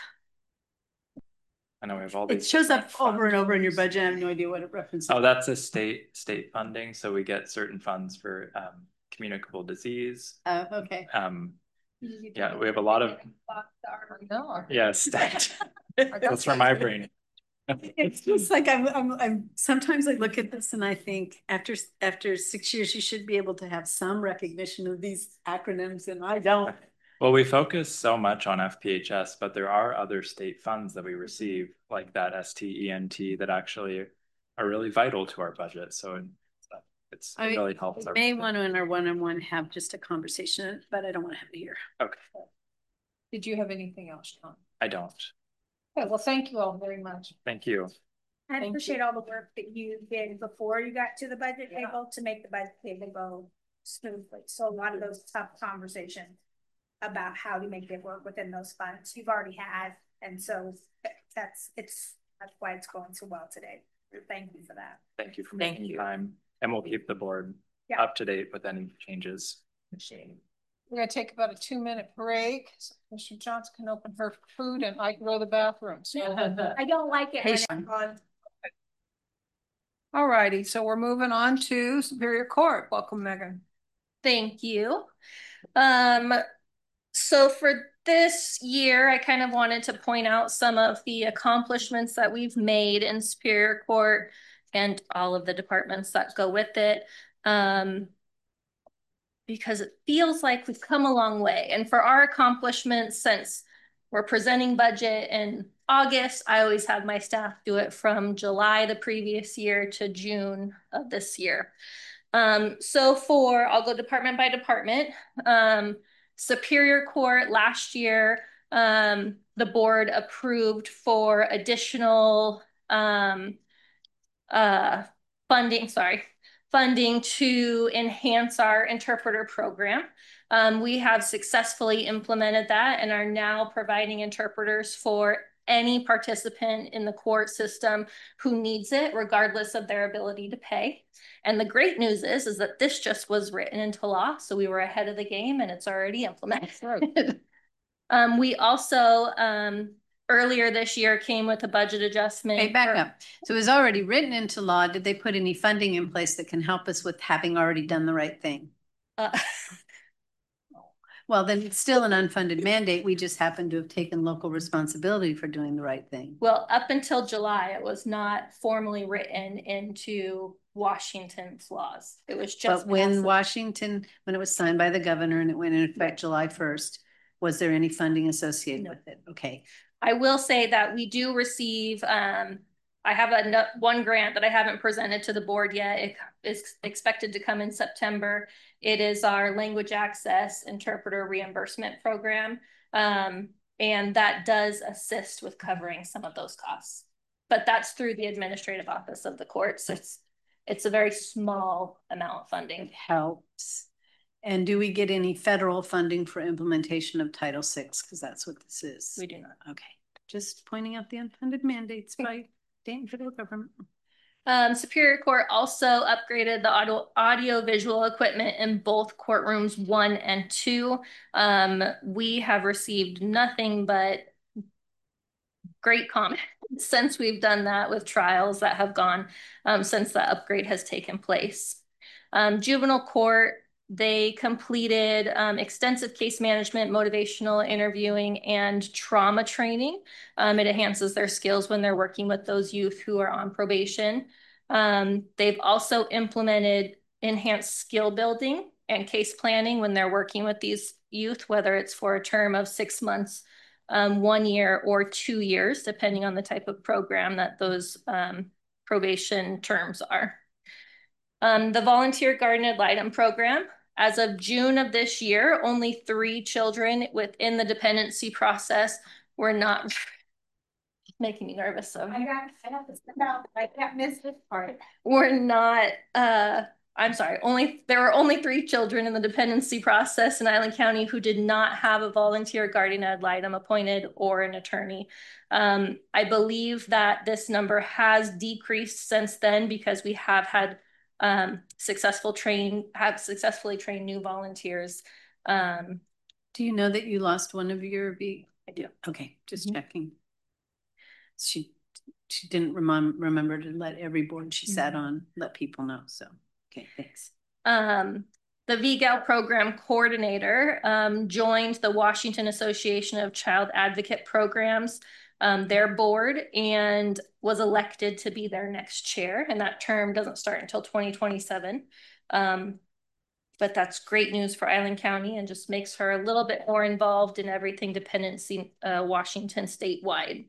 I know we have all these. It shows up over and over in your budget. I have no idea what it references. Oh, that's a state state funding. So we get certain funds for um, communicable disease. Oh, okay. Um, yeah, we have a lot of. No. Yes, that's from my brain. It's just like I'm, I'm. I'm. Sometimes I look at this and I think after after six years, you should be able to have some recognition of these acronyms, and I don't. Well, we focus so much on F P H S, but there are other state funds that we receive, like that S T E N T, that actually are really vital to our budget. So it's it really helps. I may want to in our one-on-one have just a conversation, but I don't want to have it here. Okay. Did you have anything else, John? I don't. Okay, well, thank you all very much. Thank you. I thank appreciate you. all the work that you did before you got to the budget yeah. table to make the budget table go smoothly. So a lot of those tough conversations about how to make it work within those funds you've already had, and so that's it's that's why it's going so well today. Thank you for that. Thank you for making you. time, and we'll keep the board yeah. up to date with any changes. We're going to take about a two minute break so Mister Johnson can open her food and I can go to the bathroom. So I don't like it. Hey, when on. All righty, so we're moving on to Superior Court. Welcome, Megan. Thank you. Um, so for this year, I kind of wanted to point out some of the accomplishments that we've made in Superior Court and all of the departments that go with it. Um, because it feels like we've come a long way. And for our accomplishments, since we're presenting budget in August, I always have my staff do it from July the previous year to June of this year. Um, so for, I'll go department by department. Um, Superior Court last year, um, the board approved for additional um, uh, funding, sorry, funding to enhance our interpreter program. Um, we have successfully implemented that and are now providing interpreters for any participant in the court system who needs it, regardless of their ability to pay. And the great news is, is that this just was written into law, so we were ahead of the game and it's already implemented. um, we also um, earlier this year came with a budget adjustment. Okay, back for- up. So it was already written into law. Did they put any funding in place that can help us with having already done the right thing? Uh, Well, then it's still an unfunded mandate. We just happen to have taken local responsibility for doing the right thing. Well, up until July, it was not formally written into Washington's laws. It was just. But when passed- Washington, when it was signed by the governor and it went in effect July first, was there any funding associated No. with it? Okay. I will say that we do receive, um, I have a no- one grant that I haven't presented to the board yet. It is expected to come in September. It is our language access interpreter reimbursement program. Um, and that does assist with covering some of those costs. But that's through the administrative office of the courts. It's, it's a very small amount of funding. It helps. And do we get any federal funding for implementation of Title six? Because that's what this is. We do not. Okay, just pointing out the unfunded mandates by Dayton federal government. Um, Superior Court also upgraded the audio, audio visual equipment in both courtrooms one and two. Um, we have received nothing but great comments since we've done that with trials that have gone um, since the upgrade has taken place. Um, juvenile court, they completed um, extensive case management, motivational interviewing, and trauma training. Um, it enhances their skills when they're working with those youth who are on probation. Um, they've also implemented enhanced skill building and case planning when they're working with these youth, whether it's for a term of six months, um, one year, or two years, depending on the type of program that those um, probation terms are. Um, the volunteer garden ad litem program, as of June of this year, only three children within the dependency process were not making me nervous. So I got, I have to step out. I can't miss this part. Were not, uh, I'm sorry, only, there were only three children in the dependency process in Island County who did not have a volunteer guardian ad litem appointed or an attorney. Um, I believe that this number has decreased since then because we have had um, successful train, have successfully trained new volunteers. Um, Do you know that you lost one of your V? I do. Okay, just Mhm. checking. She she didn't remem remember to let every board she sat on let people know. So okay, thanks. Um, the V G A L program coordinator um, joined the Washington Association of Child Advocate Programs, um, their board, and was elected to be their next chair. And that term doesn't start until twenty twenty-seven. Um, but that's great news for Island County and just makes her a little bit more involved in everything dependency uh, Washington statewide.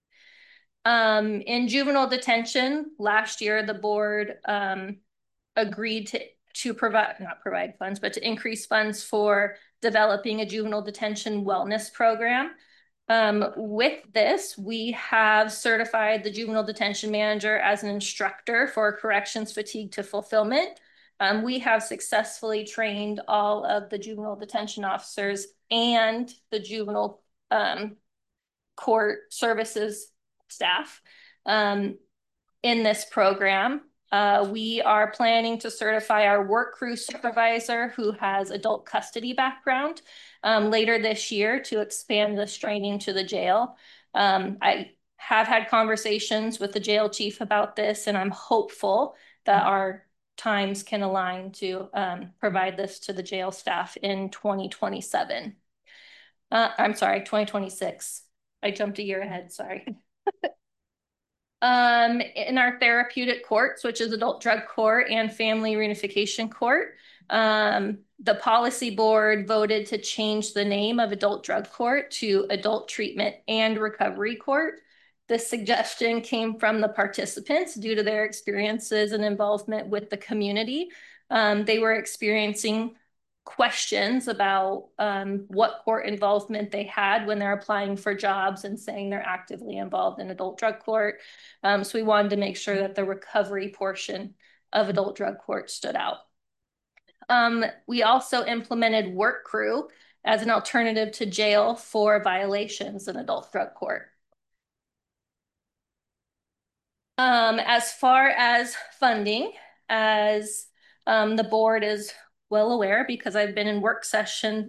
Um, in juvenile detention, last year, the board um, agreed to, to provide, not provide funds, but to increase funds for developing a juvenile detention wellness program. Um, with this, we have certified the juvenile detention manager as an instructor for corrections fatigue to fulfillment. Um, we have successfully trained all of the juvenile detention officers and the juvenile um, court services staff um, in this program. Uh, we are planning to certify our work crew supervisor who has adult custody background um, later this year to expand this training to the jail. Um, I have had conversations with the jail chief about this, and I'm hopeful that our times can align to um, provide this to the jail staff in twenty twenty-seven. Uh, I'm sorry, twenty twenty-six. I jumped a year ahead, sorry. Um, in our therapeutic courts, which is adult drug court and family reunification court, um, the policy board voted to change the name of adult drug court to adult treatment and recovery court. This suggestion came from the participants due to their experiences and involvement with the community. Um, they were experiencing questions about um, what court involvement they had when they're applying for jobs and saying they're actively involved in adult drug court. Um, so we wanted to make sure that the recovery portion of adult drug court stood out. Um, we also implemented work crew as an alternative to jail for violations in adult drug court. Um, as far as funding, as um, the board is well aware because I've been in work session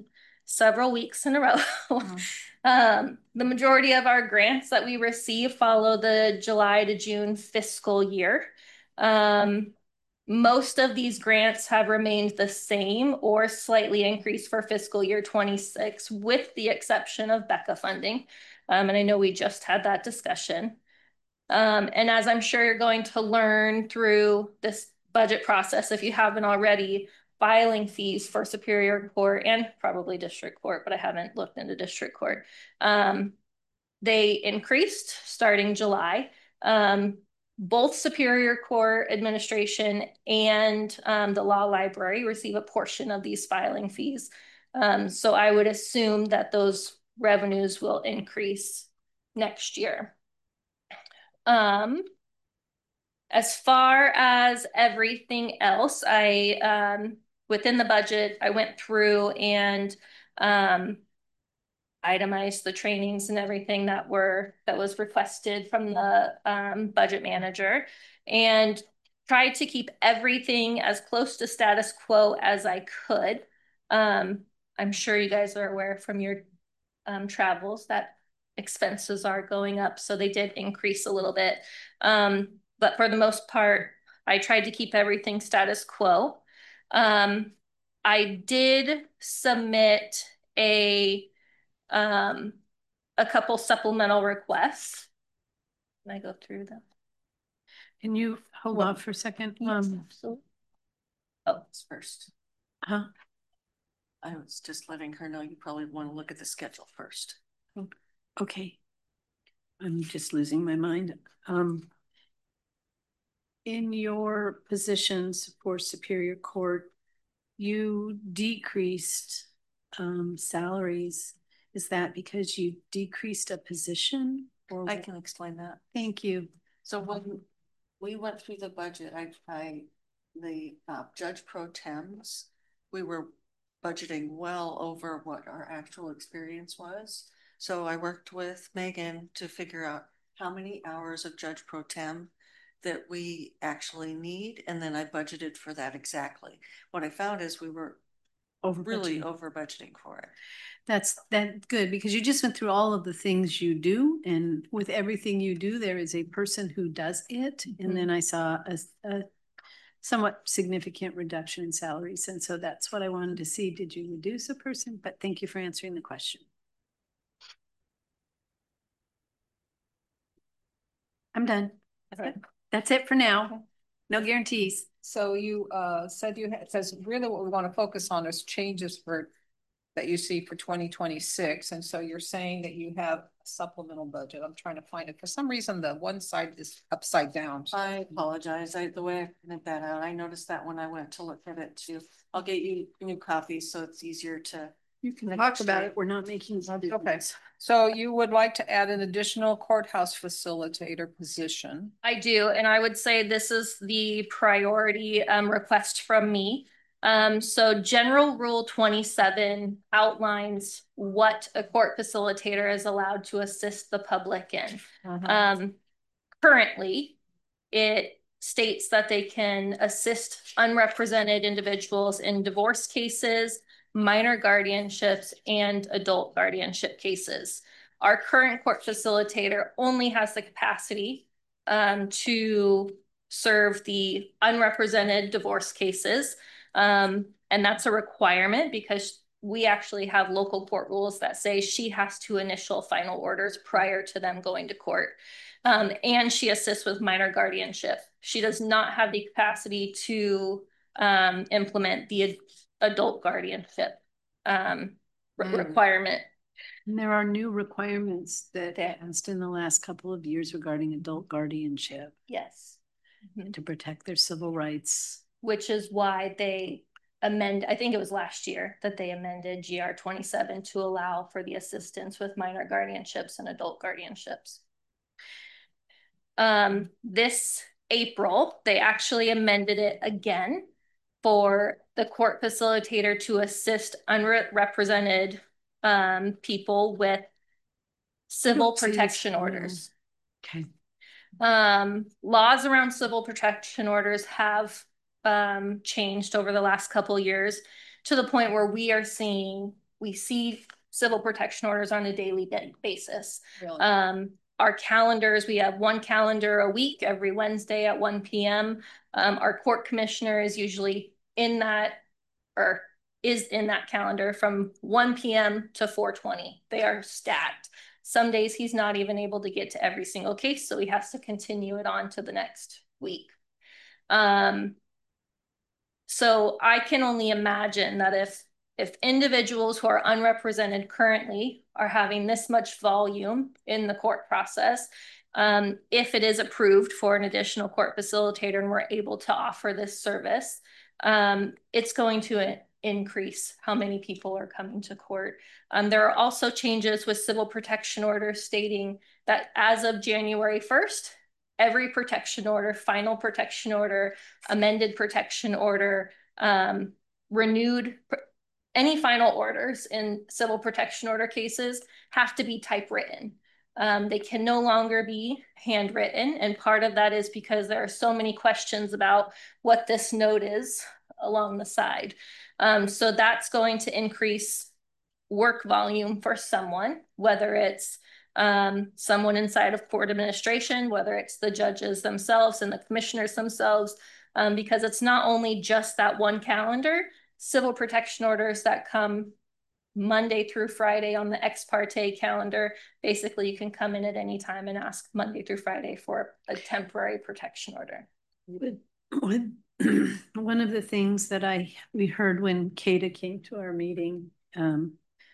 several weeks in a row. um, the majority of our grants that we receive follow the July to June fiscal year. Um, most of these grants have remained the same or slightly increased for fiscal year twenty-six, with the exception of Becca funding. Um, and I know we just had that discussion. Um, and as I'm sure you're going to learn through this budget process, if you haven't already, filing fees for Superior Court and probably District Court, but I haven't looked into District Court. Um, they increased starting July. Um, both Superior Court administration and um, the law library receive a portion of these filing fees. Um, so I would assume that those revenues will increase next year. Um, as far as everything else, I, um, within the budget, I went through and, um, itemized the trainings and everything that were, that was requested from the, um, budget manager, and tried to keep everything as close to status quo as I could. Um, I'm sure you guys are aware from your, um, travels that expenses are going up, so they did increase a little bit. Um, but for the most part, I tried to keep everything status quo. Um, I did submit a, um, a couple supplemental requests. Can I go through them? Can you hold Well, on for a second? Yes, Um, absolutely. Oh, It's first. huh? I was just letting her know you probably want to look at the schedule first. Okay. I'm just losing my mind. Um, in your positions for Superior Court, you decreased um, salaries. Is that because you decreased a position? Or I can explain that. Thank you. So when we went through the budget, I, I, the uh, Judge Pro Tems, we were budgeting well over what our actual experience was. So I worked with Megan to figure out how many hours of Judge Pro Tem that we actually need. And then I budgeted for that exactly. What I found is we were over really over budgeting for it. That's that good, because you just went through all of the things you do, and with everything you do, there is a person who does it. Mm-hmm. And then I saw a, a somewhat significant reduction in salaries. And so that's what I wanted to see. Did you reduce a person? But thank you for answering the question. I'm done. That's right. it. That's it for now. No guarantees. So you uh, said you had, it says really what we want to focus on is changes for that you see for twenty twenty-six. And so you're saying that you have a supplemental budget. I'm trying to find it. For some reason, the one side is upside down. I apologize. I, the way I printed that out, I noticed that when I went to look at it too. I'll get you new copies so it's easier to. You can talk about it. We're not making. Okay. So you would like to add an additional courthouse facilitator position? I do, and I would say this is the priority um, request from me. Um, so General Rule twenty-seven outlines what a court facilitator is allowed to assist the public in. Uh-huh. Um, currently, it states that they can assist unrepresented individuals in divorce cases, minor guardianships, and adult guardianship cases. Our current court facilitator only has the capacity um, to serve the unrepresented divorce cases. Um, and that's a requirement because we actually have local court rules that say she has to initial final orders prior to them going to court. Um, and she assists with minor guardianship. She does not have the capacity to um, implement the adult guardianship um, re mm. requirement. And there are new requirements that passed in the last couple of years regarding adult guardianship. Yes. Mm-hmm. To protect their civil rights. Which is why they amend, I think it was last year that they amended G R twenty-seven to allow for the assistance with minor guardianships and adult guardianships. Um, this April, they actually amended it again for the court facilitator to assist unrepresented um, people with civil protection orders. Okay. Um, laws around civil protection orders have um, changed over the last couple of years to the point where we are seeing we see civil protection orders on a daily basis. Really? Um, our calendars, we have one calendar a week every Wednesday at one P M Um, our court commissioner is usually in that, or is in that calendar from one P M to four twenty. They are stacked. Some days he's not even able to get to every single case, so he has to continue it on to the next week. Um, so I can only imagine that if if individuals who are unrepresented currently are having this much volume in the court process, um, if it is approved for an additional court facilitator and we're able to offer this service, um, it's going to increase how many people are coming to court. Um, there are also changes with civil protection orders stating that as of January first, every protection order, final protection order, amended protection order, um, renewed, any final orders in civil protection order cases have to be typewritten. Um, they can no longer be handwritten. And part of that is because there are so many questions about what this note is along the side. Um, so that's going to increase work volume for someone, whether it's um, someone inside of court administration, whether it's the judges themselves and the commissioners themselves, um, because it's not only just that one calendar. Civil protection orders that come Monday through Friday on the ex parte calendar. Basically, you can come in at any time and ask Monday through Friday for a temporary protection order. With, with one of the things that I we heard when Kata came to our meeting, um,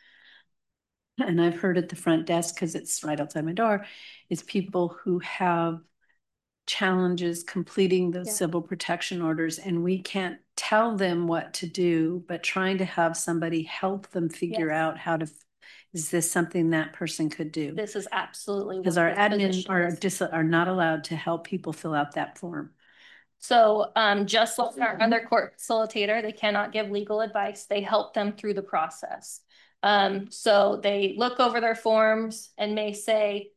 and I've heard at the front desk because it's right outside my door, is people who have challenges completing those yeah. civil protection orders, and we can't tell them what to do, but trying to have somebody help them figure yes. out how to, is this something that person could do? This is absolutely because our admin are, dis, are not allowed to help people fill out that form. So um, just like our other court facilitator, they cannot give legal advice. They help them through the process. Um, so they look over their forms and may say,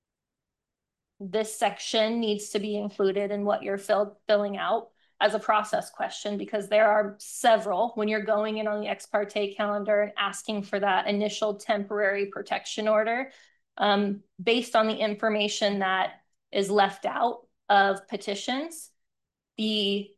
this section needs to be included in what you're fill, filling out as a process question, because there are several when you're going in on the ex parte calendar and asking for that initial temporary protection order, um, based on the information that is left out of petitions, the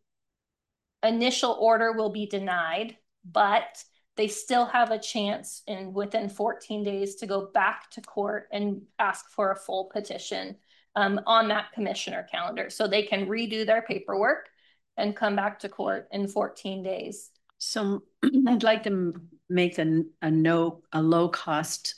initial order will be denied, but they still have a chance in within fourteen days to go back to court and ask for a full petition um, on that commissioner calendar. So they can redo their paperwork and come back to court in fourteen days. So I'd like to make a, a no, a low cost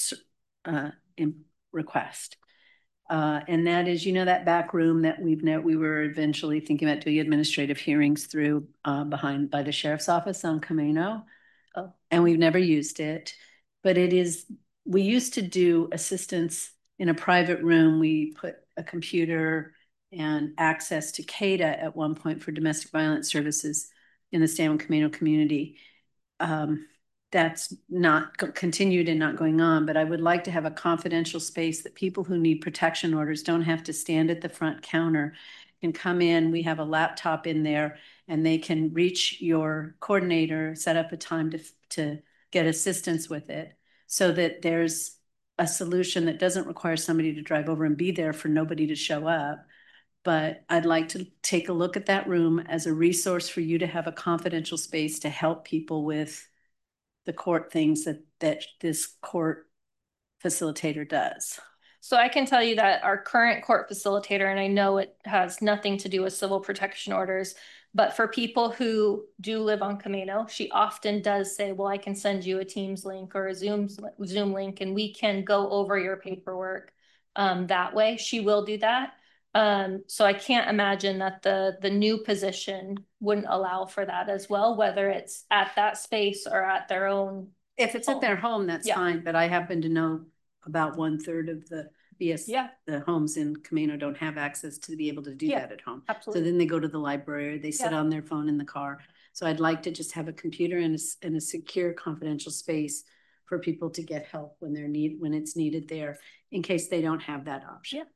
uh, request. Uh, and that is, you know, that back room that we've know we were eventually thinking about doing administrative hearings through uh, behind by the sheriff's office on Camino. Oh. And we've never used it, but it is, we used to do assistance in a private room. We put a computer and access to C A D A at one point for domestic violence services in the San Juan Camino community. Um, that's not continued and not going on, but I would like to have a confidential space that people who need protection orders don't have to stand at the front counter, can come in. We have a laptop in there and they can reach your coordinator, set up a time to, to get assistance with it, so that there's a solution that doesn't require somebody to drive over and be there for nobody to show up. But I'd like to take a look at that room as a resource for you to have a confidential space to help people with the court things that, that this court facilitator does. So I can tell you that our current court facilitator, and I know it has nothing to do with civil protection orders, but for people who do live on Camino, she often does say, well, I can send you a Teams link or a Zoom, Zoom link, and we can go over your paperwork um, that way. She will do that. Um, so I can't imagine that the, the new position wouldn't allow for that as well, whether it's at that space or at their own. If it's home. At their home, that's yeah. fine. But I happen to know about one third of the B S, yeah. the homes in Camino don't have access to be able to do yeah, that at home. Absolutely. So then they go to the library, or they sit yeah. on their phone in the car. So I'd like to just have a computer and a, and a secure confidential space for people to get help when they're need when it's needed there, in case they don't have that option. Yeah.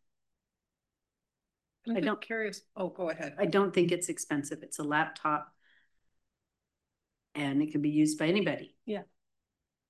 I'm I don't curious. Oh, go ahead. I don't think it's expensive. It's a laptop and it can be used by anybody. Yeah.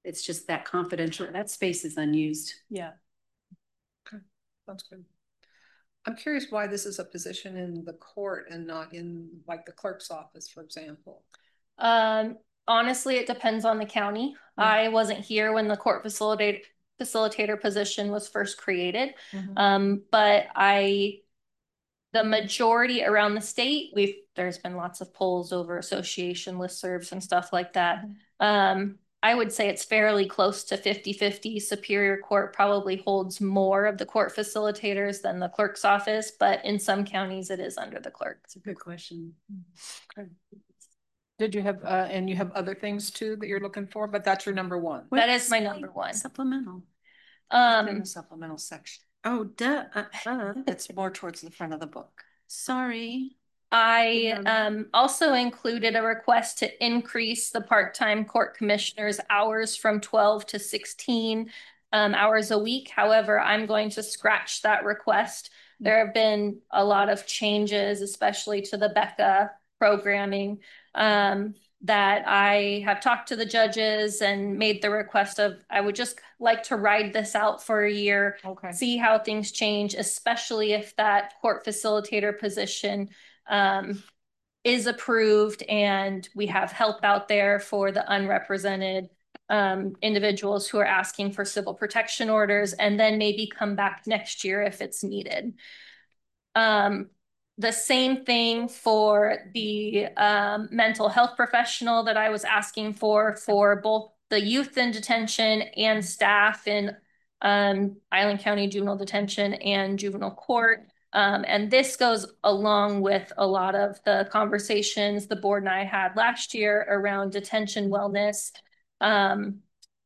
It's just that confidential, that space is unused. Yeah. Okay, that's good. I'm curious why this is a position in the court and not in like the clerk's office, for example. Um, honestly, it depends on the county. Mm. I wasn't here when the court facilitator facilitator position was first created. Mhm. Um, but I, the majority around the state, we've, there's been lots of polls over association listservs and stuff like that. Um, I would say it's fairly close to fifty fifty. Superior Court probably holds more of the court facilitators than the clerk's office, but in some counties it is under the clerk. It's a good question. Okay. Did you have, uh, and you have other things too that you're looking for, but that's your number one. That is my number one. Supplemental. In Um, the supplemental section. Oh, duh. Uh, uh, It's more towards the front of the book. sorry. I Um, um also included a request to increase the part-time court commissioner's hours from twelve to sixteen um hours a week. However, I'm going to scratch that request. There have been a lot of changes, especially to the Becca programming, um, that I have talked to the judges and made the request of, I would just like to ride this out for a year, Okay. see how things change, especially if that court facilitator position um, is approved and we have help out there for the unrepresented um, individuals who are asking for civil protection orders, and then maybe come back next year if it's needed. Um, the same thing for the um, mental health professional that I was asking for, for both the youth in detention and staff in um, Island County Juvenile Detention and Juvenile Court. Um, and this goes along with a lot of the conversations the board and I had last year around detention wellness. Um,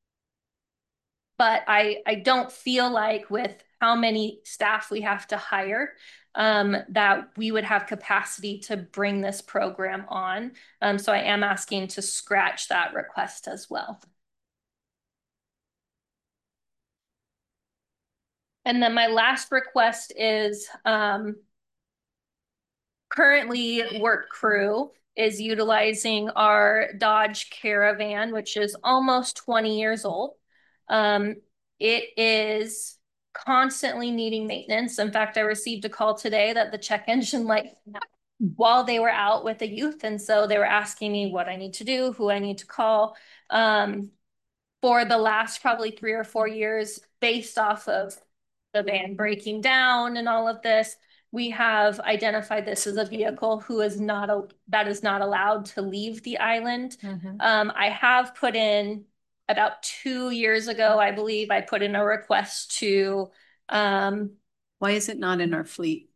but I, I don't feel like with how many staff we have to hire, um, that we would have capacity to bring this program on. Um, so I am asking to scratch that request as well. And then my last request is um, currently work crew is utilizing our Dodge Caravan, which is almost twenty years old. Um, it is constantly needing maintenance. In fact, I received a call today that the check engine light while they were out with the youth. And so they were asking me what I need to do, who I need to call. Um, for the last probably three or four years, based off of the van breaking down and all of this, we have identified this as a vehicle who is not a that is not allowed to leave the island. Mm-hmm. Um, I have put in about two years ago, I believe, I put in a request to. Um, Why is it not in our fleet?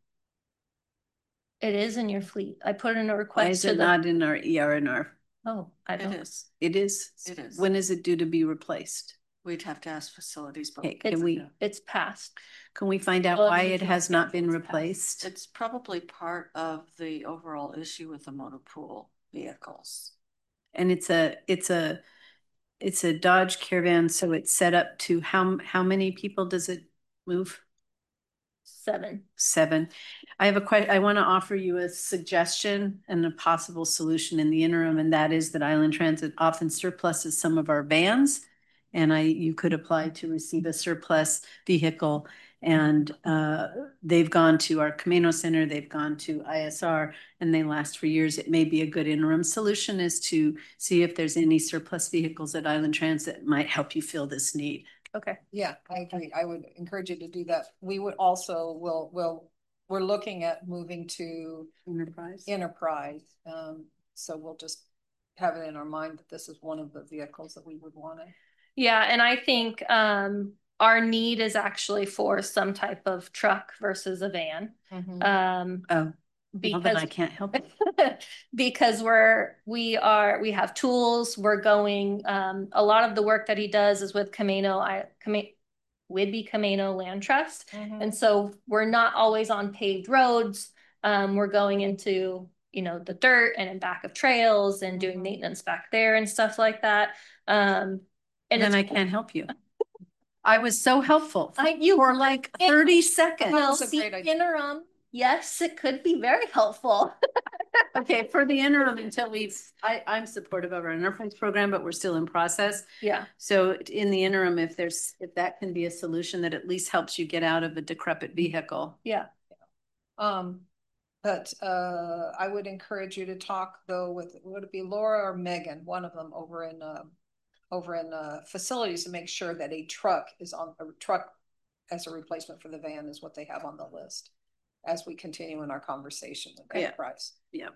It is in your fleet. I put in a request. Why is to it the, not in our E R and R? Oh, I don't. It is. It is. It is. When is it due to be replaced? We'd have to ask facilities, but Okay, It's, can we it's passed. can we find out Well, why you it can has not been it's replaced? it's probably part of the overall issue with the motor pool vehicles. And it's a it's a it's a Dodge Caravan, so it's set up to how how many people does it move? Seven. Seven. I have a question. I want to offer you a suggestion and a possible solution in the interim, and that is that Island Transit often surpluses some of our vans, and I you could apply to receive a surplus vehicle. And uh, they've gone to our Camino Center, they've gone to I S R, and they last for years. It may be a good interim solution is to see if there's any surplus vehicles at Island Transit that might help you fill this need. Okay. Yeah, I agree. I would encourage you to do that. We would also, will, will, we're looking at moving to Enterprise. Enterprise. Um, so we'll just have it in our mind that this is one of the vehicles that we would want to. Yeah, and I think um, our need is actually for some type of truck versus a van. Mm-hmm. Um, oh, because well, then I can't help it. because we're we are we have tools. We're going. Um, a lot of the work that he does is with Camino. I Camino. Whidbey Camino Land Trust. Mm-hmm. And so we're not always on paved roads. Um, we're going into, you know, the dirt and in back of trails and doing mm-hmm. maintenance back there and stuff like that. Um, and then I can't help you. I was so helpful. I, you were like thirty it, seconds. Well, see, interim, yes, it could be very helpful. Okay, for the interim until we've, I, I'm supportive of our enterprise program, but we're still in process. Yeah. So in the interim, if there's, if that can be a solution that at least helps you get out of a decrepit vehicle. Yeah. Um, but uh, I would encourage you to talk though with, would it be Laura or Megan, one of them over in uh, over in uh, facilities to make sure that a truck is on a truck as a replacement for the van is what they have on the list as we continue in our conversation with Yeah. enterprise. Yeah.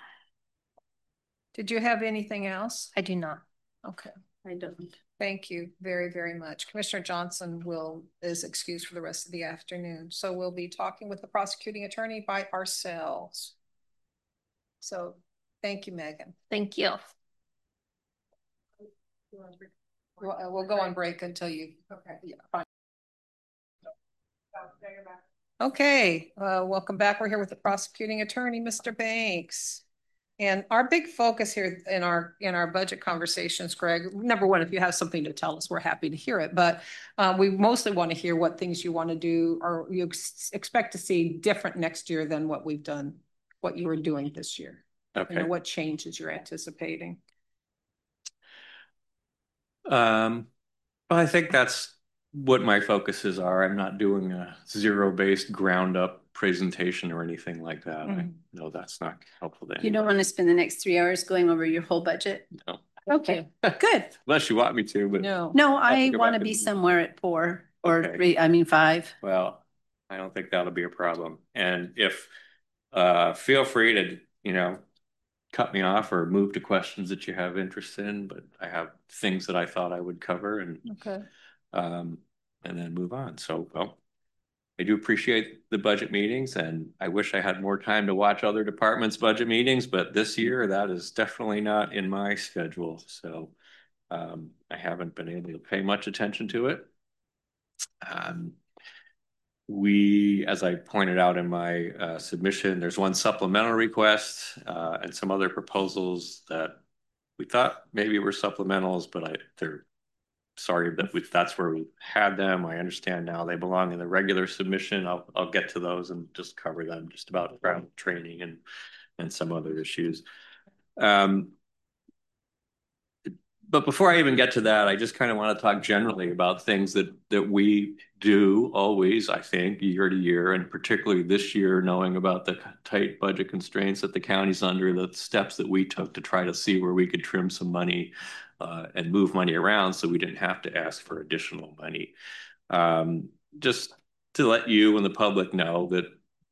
Did you have anything else? I do not. Okay. I don't. Thank you very, very much. Commissioner Johnson will is excused for the rest of the afternoon. So we'll be talking with the prosecuting attorney by ourselves. So thank you, Megan. Thank you. We'll, uh, we'll go on break until you. Okay. Yeah, fine. Okay, uh, welcome back. We're here with the prosecuting attorney, Mister Banks. And our big focus here in our in our budget conversations, Greg, number one, if you have something to tell us, we're happy to hear it. But uh, we mostly want to hear what things you want to do or you ex expect to see different next year than what we've done, what you were doing this year. Okay. You know, what changes you're anticipating. Um, well, I think that's what my focuses are. I'm not doing a zero-based ground-up presentation or anything like that. Mm-hmm. I know that's not helpful to anybody. You don't want to spend the next three hours going over your whole budget? No. Okay, good. Unless you want me to, but no, no, I want to be somewhere at four or okay. three. I mean five. Well, I don't think that'll be a problem. And if uh, feel free to, you know, cut me off or move to questions that you have interest in, but I have things that I thought I would cover and okay. um, and then move on. So, well, I do appreciate the budget meetings and I wish I had more time to watch other departments' budget meetings, but this year that is definitely not in my schedule. So um, I haven't been able to pay much attention to it. Um, We, as I pointed out in my uh, submission, there's one supplemental request uh, and some other proposals that we thought maybe were supplementals, but I, they're sorry that we, that's where we had them. I understand now they belong in the regular submission. I'll, I'll get to those and just cover them just about ground training and, and some other issues. Um, But before I even get to that, I just kind of want to talk generally about things that that we do always, I think, year to year, and particularly this year, knowing about the tight budget constraints that the county's under, the steps that we took to try to see where we could trim some money uh, and move money around so we didn't have to ask for additional money. Um, just to let you and the public know that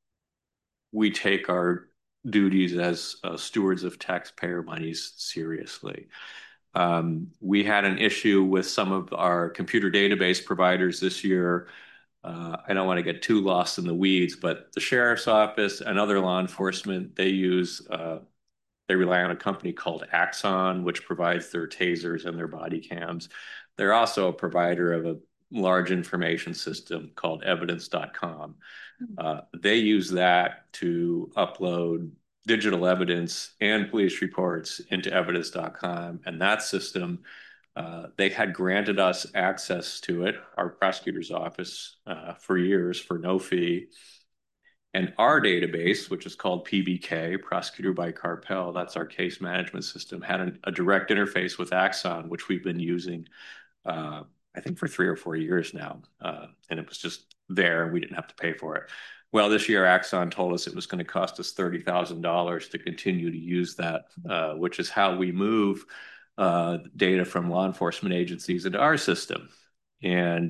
we take our duties as uh, stewards of taxpayer monies seriously. Um, we had an issue with some of our computer database providers this year. Uh, I don't want to get too lost in the weeds, but the sheriff's office and other law enforcement, they use, uh, they rely on a company called Axon, which provides their tasers and their body cams. They're also a provider of a large information system called evidence dot com. Uh, they use that to upload digital evidence and police reports into evidence dot com. And that system, uh, they had granted us access to it, our prosecutor's office, uh, for years for no fee. And our database, which is called P B K, Prosecutor by Carpel, that's our case management system, had an, a direct interface with Axon, which we've been using, uh, I think, for three or four years now. Uh, and it was just there and we didn't have to pay for it. Well, this year, Axon told us it was going to cost us thirty thousand dollars to continue to use that, uh, which is how we move uh, data from law enforcement agencies into our system. And,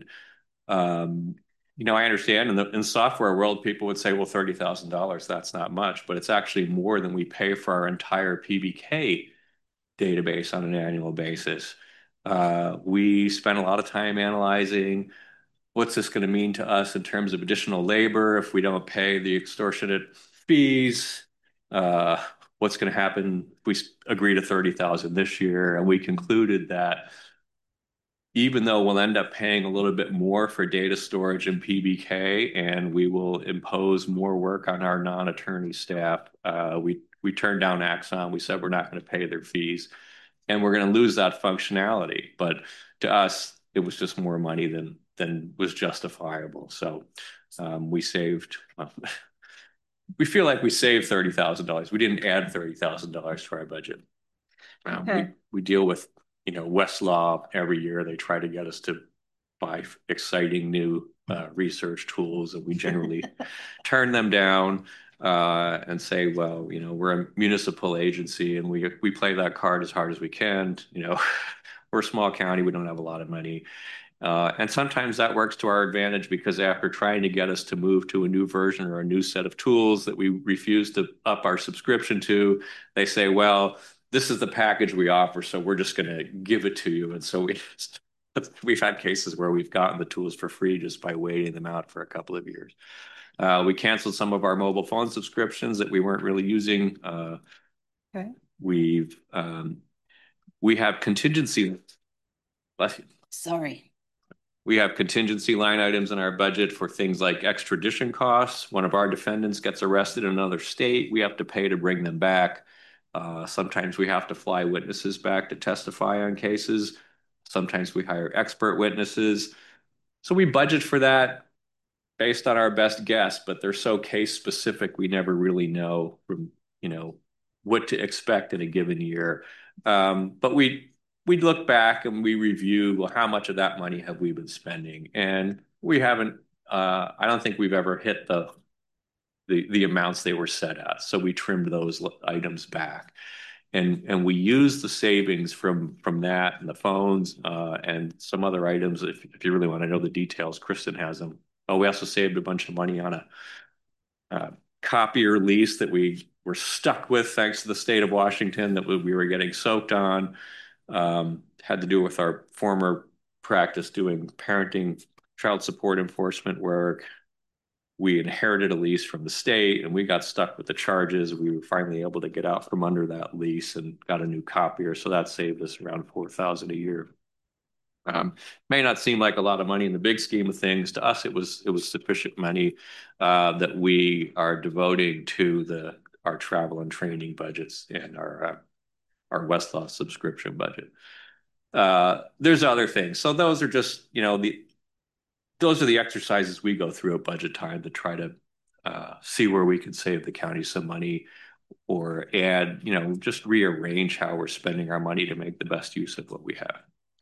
um, you know, I understand in the, in the software world, people would say, well, thirty thousand dollars, that's not much, but it's actually more than we pay for our entire P B K database on an annual basis. Uh, we spend a lot of time analyzing what's this going to mean to us in terms of additional labor if we don't pay the extortionate fees? Uh, what's going to happen if we agree to thirty thousand dollars this year? And we concluded that even though we'll end up paying a little bit more for data storage and P B K, and we will impose more work on our non-attorney staff, uh, we, we turned down Axon. We said we're not going to pay their fees, and we're going to lose that functionality. But to us, it was just more money than than was justifiable. So um, we saved, uh, we feel like we saved thirty thousand dollars. We didn't add thirty thousand dollars to our budget. Um, Okay. we, we deal with, you know, Westlaw every year. They try to get us to buy exciting new uh, research tools, and we generally turn them down uh, and say, well, you know, we're a municipal agency and we we play that card as hard as we can. You know, we're a small county. We don't have a lot of money. Uh, and sometimes that works to our advantage, because after trying to get us to move to a new version or a new set of tools that we refuse to up our subscription to, they say, well, this is the package we offer, so we're just going to give it to you. And so we, we've had cases where we've gotten the tools for free just by waiting them out for a couple of years. Uh, we canceled some of our mobile phone subscriptions that we weren't really using. Uh, Okay. We've um, we have contingency. Bless you. Sorry. We have contingency line items in our budget for things like extradition costs. One of our defendants gets arrested in another state, we have to pay to bring them back. Uh, sometimes we have to fly witnesses back to testify on cases. Sometimes we hire expert witnesses. So we budget for that based on our best guess, but they're so case specific, we never really know from, you know, what to expect in a given year. Um, but we we look back and we review, well, how much of that money have we been spending? And we haven't, uh, I don't think we've ever hit the, the, the amounts they were set at. So we trimmed those items back. And, and we use the savings from, from that and the phones uh, and some other items. If, if you really want to know the details, Kristen has them. Oh, we also saved a bunch of money on a uh, copier lease that we were stuck with thanks to the state of Washington that we, we were getting soaked on. Um, had to do with our former practice doing parenting, child support enforcement work. We inherited a lease from the state and we got stuck with the charges. We were finally able to get out from under that lease and got a new copier. So that saved us around four thousand dollars a year. Um, may not seem like a lot of money in the big scheme of things. To us, it was it was sufficient money uh, that we are devoting to the our travel and training budgets and our uh, our Westlaw subscription budget. Uh, there's other things. So those are just, you know, the those are the exercises we go through at budget time to try to uh, see where we can save the county some money or add, you know, just rearrange how we're spending our money to make the best use of what we have.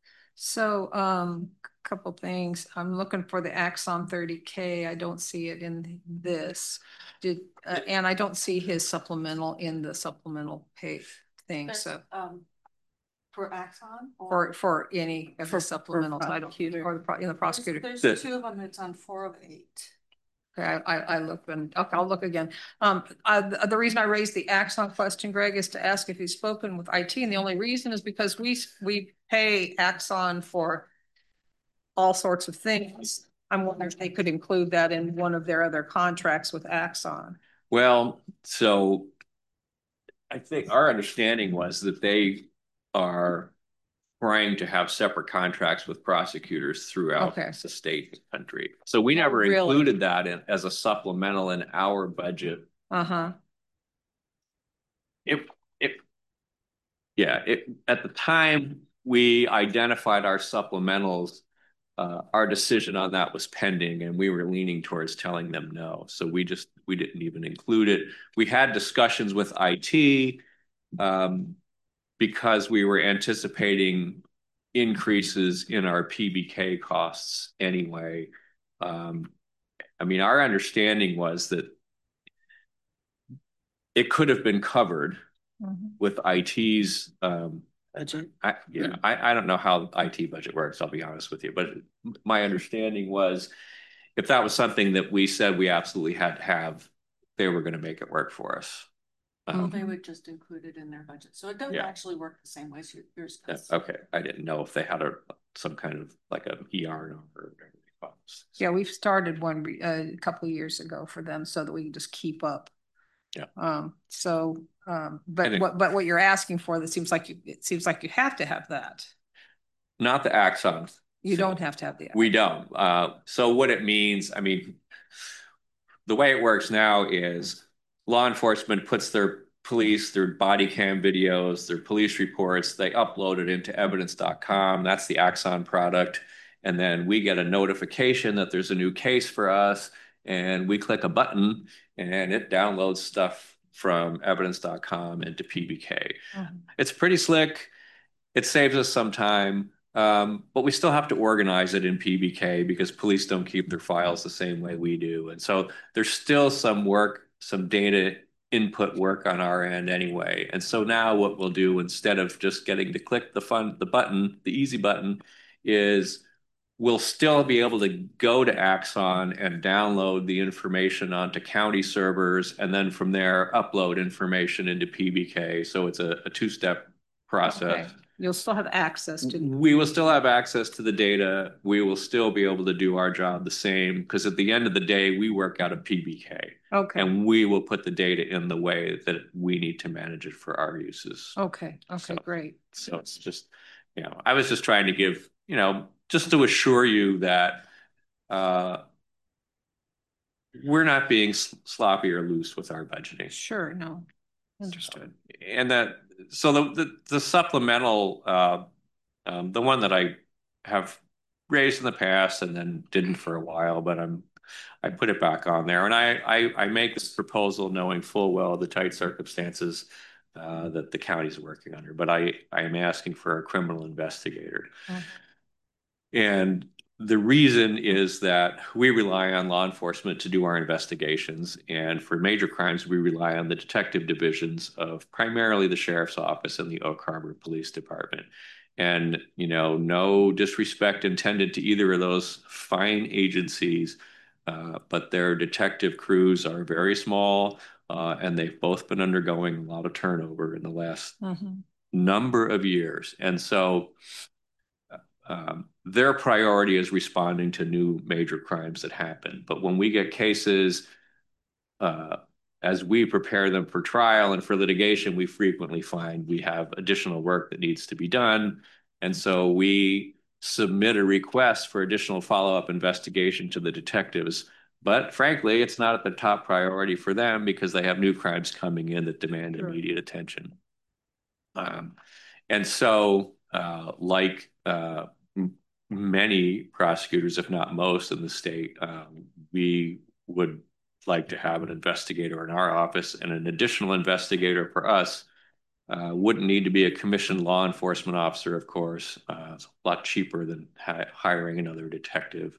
So, um, a couple things. I'm looking for the Axon thirty K. I don't see it in this. Did uh, and I don't see his supplemental in the supplemental pay thing. There's, So, um, for Axon for for any of For- the supplementals, for I don't or the pro, in the prosecutor. There's, The- there's two of them. It's on four of eight. Okay, I, I, I look and okay, I'll look again. Um, I, the, the reason I raised the Axon question, Greg, is to ask if he's spoken with I T, and the only reason is because we we pay Axon for all sorts of things. I'm wondering if they could include that in one of their other contracts with Axon. Well, so I think our understanding was that they are trying to have separate contracts with prosecutors throughout Okay. the state and country. So we never really? included that in, as a supplemental in our budget. Uh-huh. It, it, yeah, it, at the time we identified our supplementals, uh, our decision on that was pending and we were leaning towards telling them no. So we just, we didn't even include it. We had discussions with I T, um, because we were anticipating increases in our P B K costs anyway. Um, I mean, our understanding was that it could have been covered mm-hmm. with I T's um, budget. I, yeah, I, I don't know how I T budget works, I'll be honest with you, but my understanding was if that was something that we said we absolutely had to have, they were going to make it work for us. Well, Um, they would just include it in their budget. So it doesn't Yeah. actually work the same way as your- yours yeah, does. okay, I didn't know if they had a some kind of like a E R number or whatever they call it. Yeah, we've started one re- uh, a couple of years ago for them so that we can just keep up. Yeah. Um, so, um, but think- what, but what you're asking for, that seems like you, it seems like you have to have that. Not the Axon. You don't have to have the. We don't. Uh, so what it means, I mean, the way it works now is law enforcement puts their police, their body cam videos, their police reports, they upload it into evidence dot com. That's the Axon product. And then we get a notification that there's a new case for us. and we click a button and it downloads stuff from evidence dot com into P B K. Mm-hmm. It's pretty slick. It saves us some time, um, but we still have to organize it in P B K because police don't keep their files the same way we do. And so there's still some work, some data input work on our end anyway. And so now what we'll do, instead of just getting to click the fun, the button, the easy button, is we'll still be able to go to Axon and download the information onto county servers, and then from there upload information into P B K. So it's a, a two-step process. Okay. You'll still have access to. We will still have access to the data. We will still be able to do our job the same, because at the end of the day, we work out of P B K. Okay. And we will put the data in the way that we need to manage it for our uses. Okay. Okay, so, great. So it's just, you know, I was just trying to give, you know, just to assure you that uh, we're not being sloppy or loose with our budgeting. Sure, no, understood. So, and that, so the the, the supplemental, uh, um, the one that I have raised in the past and then didn't for a while, but I'm I put it back on there, and I I, I make this proposal knowing full well the tight circumstances uh, that the county's working under, but I I am asking for a criminal investigator. Mm-hmm. And the reason is that we rely on law enforcement to do our investigations. And for major crimes, we rely on the detective divisions of primarily the sheriff's office and the Oak Harbor Police Department. And, you know, no disrespect intended to either of those fine agencies, uh, but their detective crews are very small, uh, and they've both been undergoing a lot of turnover in the last mm-hmm. number of years. And so Um, their priority is responding to new major crimes that happen. But when we get cases, uh, as we prepare them for trial and for litigation, we frequently find we have additional work that needs to be done. And so we submit a request for additional follow-up investigation to the detectives. But frankly, it's not at the top priority for them because they have new crimes coming in that demand sure. immediate attention. Um, and so Uh, like uh, many prosecutors, if not most in the state, um, we would like to have an investigator in our office, and an additional investigator for us uh, wouldn't need to be a commissioned law enforcement officer, of course. Uh, it's a lot cheaper than ha hiring another detective.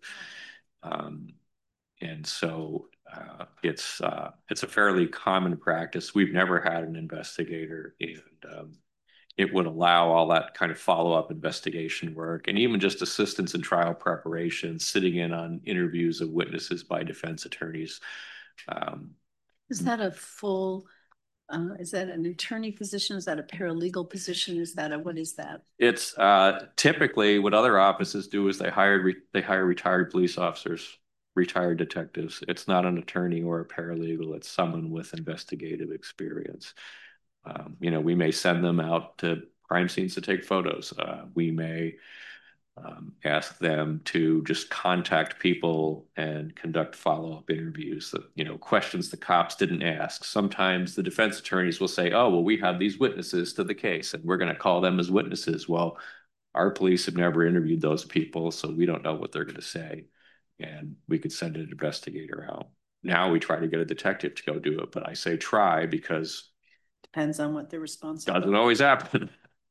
Um, and so uh, it's, uh, it's a fairly common practice. We've never had an investigator, and um, it would allow all that kind of follow-up investigation work, and even just assistance in trial preparation, sitting in on interviews of witnesses by defense attorneys. Um, is that a full, uh, is that an attorney position? Is that a paralegal position? Is that a, what is that? It's uh, typically what other offices do is they hire, re they hire retired police officers, retired detectives. It's not an attorney or a paralegal. It's someone with investigative experience. Um, you know, we may send them out to crime scenes to take photos. Uh, we may um, ask them to just contact people and conduct follow-up interviews that, you know, questions the cops didn't ask. Sometimes the defense attorneys will say, oh, well, we have these witnesses to the case and we're going to call them as witnesses. Well, our police have never interviewed those people, so we don't know what they're going to say. And we could send an investigator out. Now we try to get a detective to go do it, but I say try because depends on what the response doesn't always happen.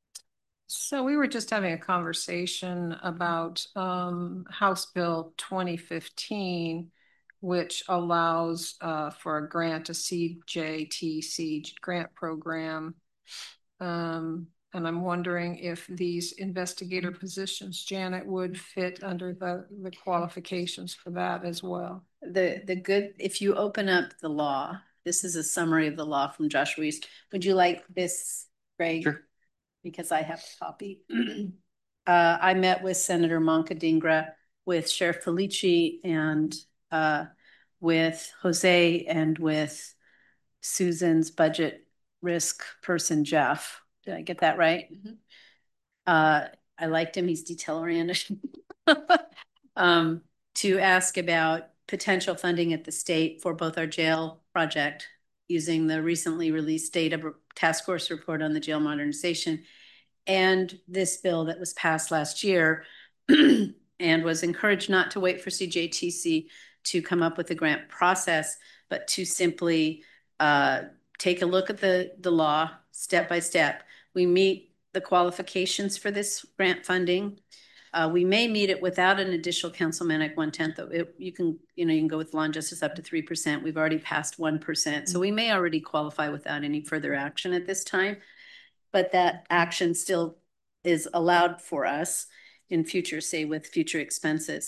So we were just having a conversation about um, House Bill twenty fifteen, which allows uh, for a grant, a C J T C grant program. Um, and I'm wondering if these investigator positions, Janet, would fit under the, the qualifications for that as well. The, the good, if you open up the law, this is a summary of the law from Josh Weiss. Would you like this, Greg? Sure. Because I have a copy. uh, I met with Senator Moncadingra, with Sheriff Felici, and uh, with Jose, and with Susan's budget risk person, Jeff. Did I get that right? Mm-hmm. uh, I liked him. He's detail-oriented. um, to ask about potential funding at the state for both our jail project using the recently released data task force report on the jail modernization and this bill that was passed last year and was encouraged not to wait for C J T C to come up with a grant process, but to simply uh, take a look at the, the law step by step. We meet the qualifications for this grant funding. Uh, we may meet it without an additional councilman at one tenth. You can, you know, you can go with law and justice up to three percent. We've already passed one percent. So we may already qualify without any further action at this time. But that action still is allowed for us in future, say with future expenses.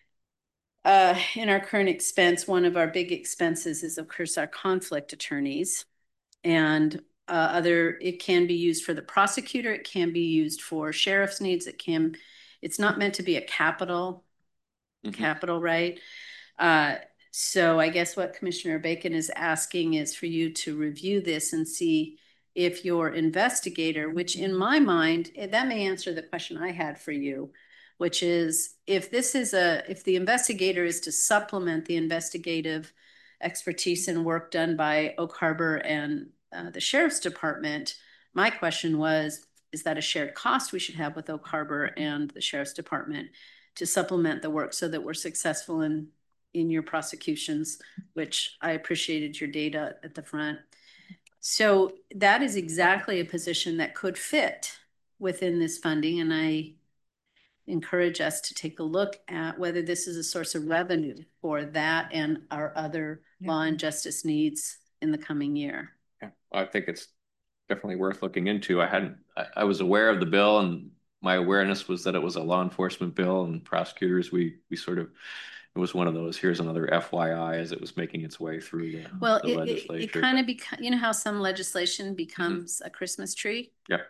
Uh, in our current expense, one of our big expenses is of course our conflict attorneys. And uh, other, it can be used for the prosecutor, it can be used for sheriff's needs, it can, it's not meant to be a capital, mm-hmm. capital, right? Uh, so I guess what Commissioner Bacon is asking is for you to review this and see if your investigator, which in my mind, that may answer the question I had for you, which is if this is a, if the investigator is to supplement the investigative expertise and work done by Oak Harbor and uh, the Sheriff's Department, my question was, is that a shared cost we should have with Oak Harbor and the Sheriff's Department to supplement the work so that we're successful in, in your prosecutions, which I appreciated your data at the front. So that is exactly a position that could fit within this funding. And I encourage us to take a look at whether this is a source of revenue for that and our other yeah. law and justice needs in the coming year. Yeah, I think it's definitely worth looking into. I hadn't, I, I was aware of the bill, and my awareness was that it was a law enforcement bill, and prosecutors, we, we sort of, it was one of those, here's another F Y I as it was making its way through the, well, the it, legislature. It, it kind of becomes, you know how some legislation becomes mm-hmm. a Christmas tree? Yep.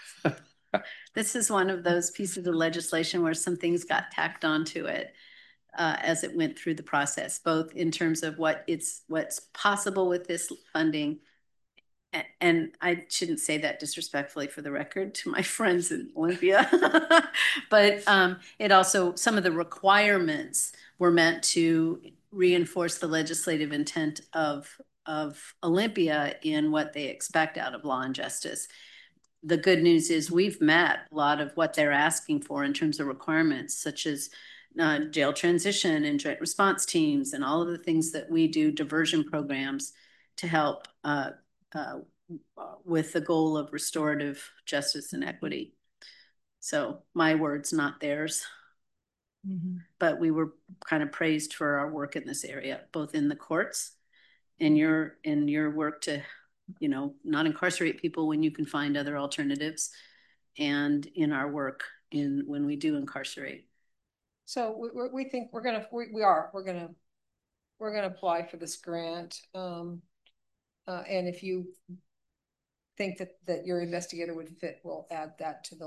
This is one of those pieces of legislation where some things got tacked onto it uh, as it went through the process, both in terms of what it's what's possible with this funding. And I shouldn't say that disrespectfully for the record to my friends in Olympia, but um, it also, some of the requirements were meant to reinforce the legislative intent of, of Olympia in what they expect out of law and justice. The good news is we've met a lot of what they're asking for in terms of requirements, such as uh, jail transition and joint response teams and all of the things that we do, diversion programs to help uh, uh, with the goal of restorative justice and equity. So my words, not theirs. Mm-hmm. But we were kind of praised for our work in this area, both in the courts and your, in your work to, you know, not incarcerate people when you can find other alternatives, and in our work in when we do incarcerate. So we, we think we're gonna we, we are we're gonna we're gonna apply for this grant, um, uh, and if you think that that your investigator would fit, we'll add that to the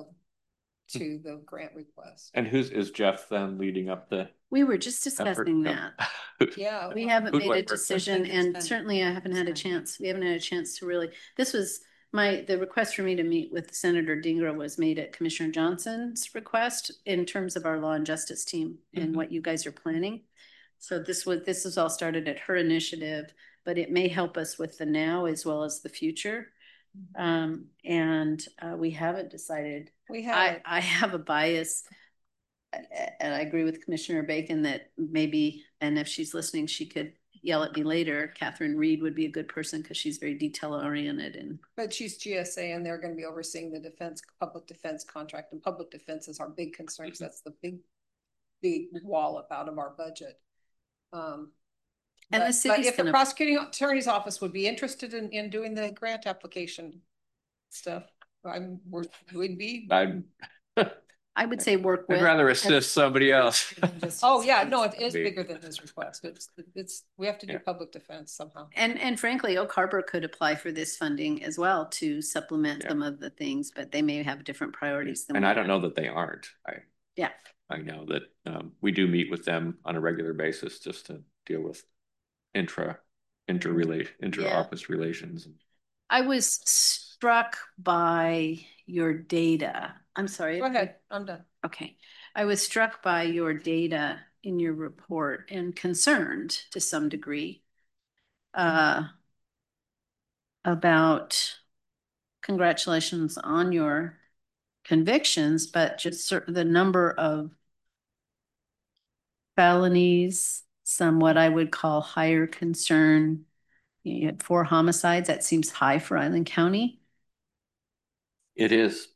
to the grant request. And who's is Jeff then leading up the? We were just discussing that. Yeah, we haven't made a decision, and certainly I haven't had a chance. We haven't had a chance to really. This was my the request for me to meet with Senator Dingra was made at Commissioner Johnson's request in terms of our law and justice team and mm-hmm. what you guys are planning. So this was this was all started at her initiative, but it may help us with the now as well as the future. Um, and uh, we haven't decided. We have. I, I have a bias, and I agree with Commissioner Bacon that maybe, and if she's listening, she could yell at me later. Catherine Reed would be a good person because she's very detail oriented. And but she's G S A, and they're going to be overseeing the defense, public defense contract, and public defense is our big concern. Mm-hmm. That's the big, big wallop out of our budget. Um, And but, the city's but if gonna... the prosecuting attorney's office would be interested in, in doing the grant application stuff, I'm we're, would be. I'm, I would say work with. I'd rather assist somebody else. Oh yeah, no, it is bigger than his request. It's it's we have to do yeah. public defense somehow. And and frankly, Oak Harbor could apply for this funding as well to supplement yeah. some of the things, but they may have different priorities than. And we I don't have. know that they aren't. I yeah. I know that um, we do meet with them on a regular basis just to deal with intra interrelate inter yeah. office relations. I was struck by your data. I'm sorry. Go ahead. I'm done. Okay. I was struck by your data in your report and concerned to some degree uh, about congratulations on your convictions, but just sort of the number of felonies, some what I would call higher concern. You had four homicides. That seems high for Island County. It is.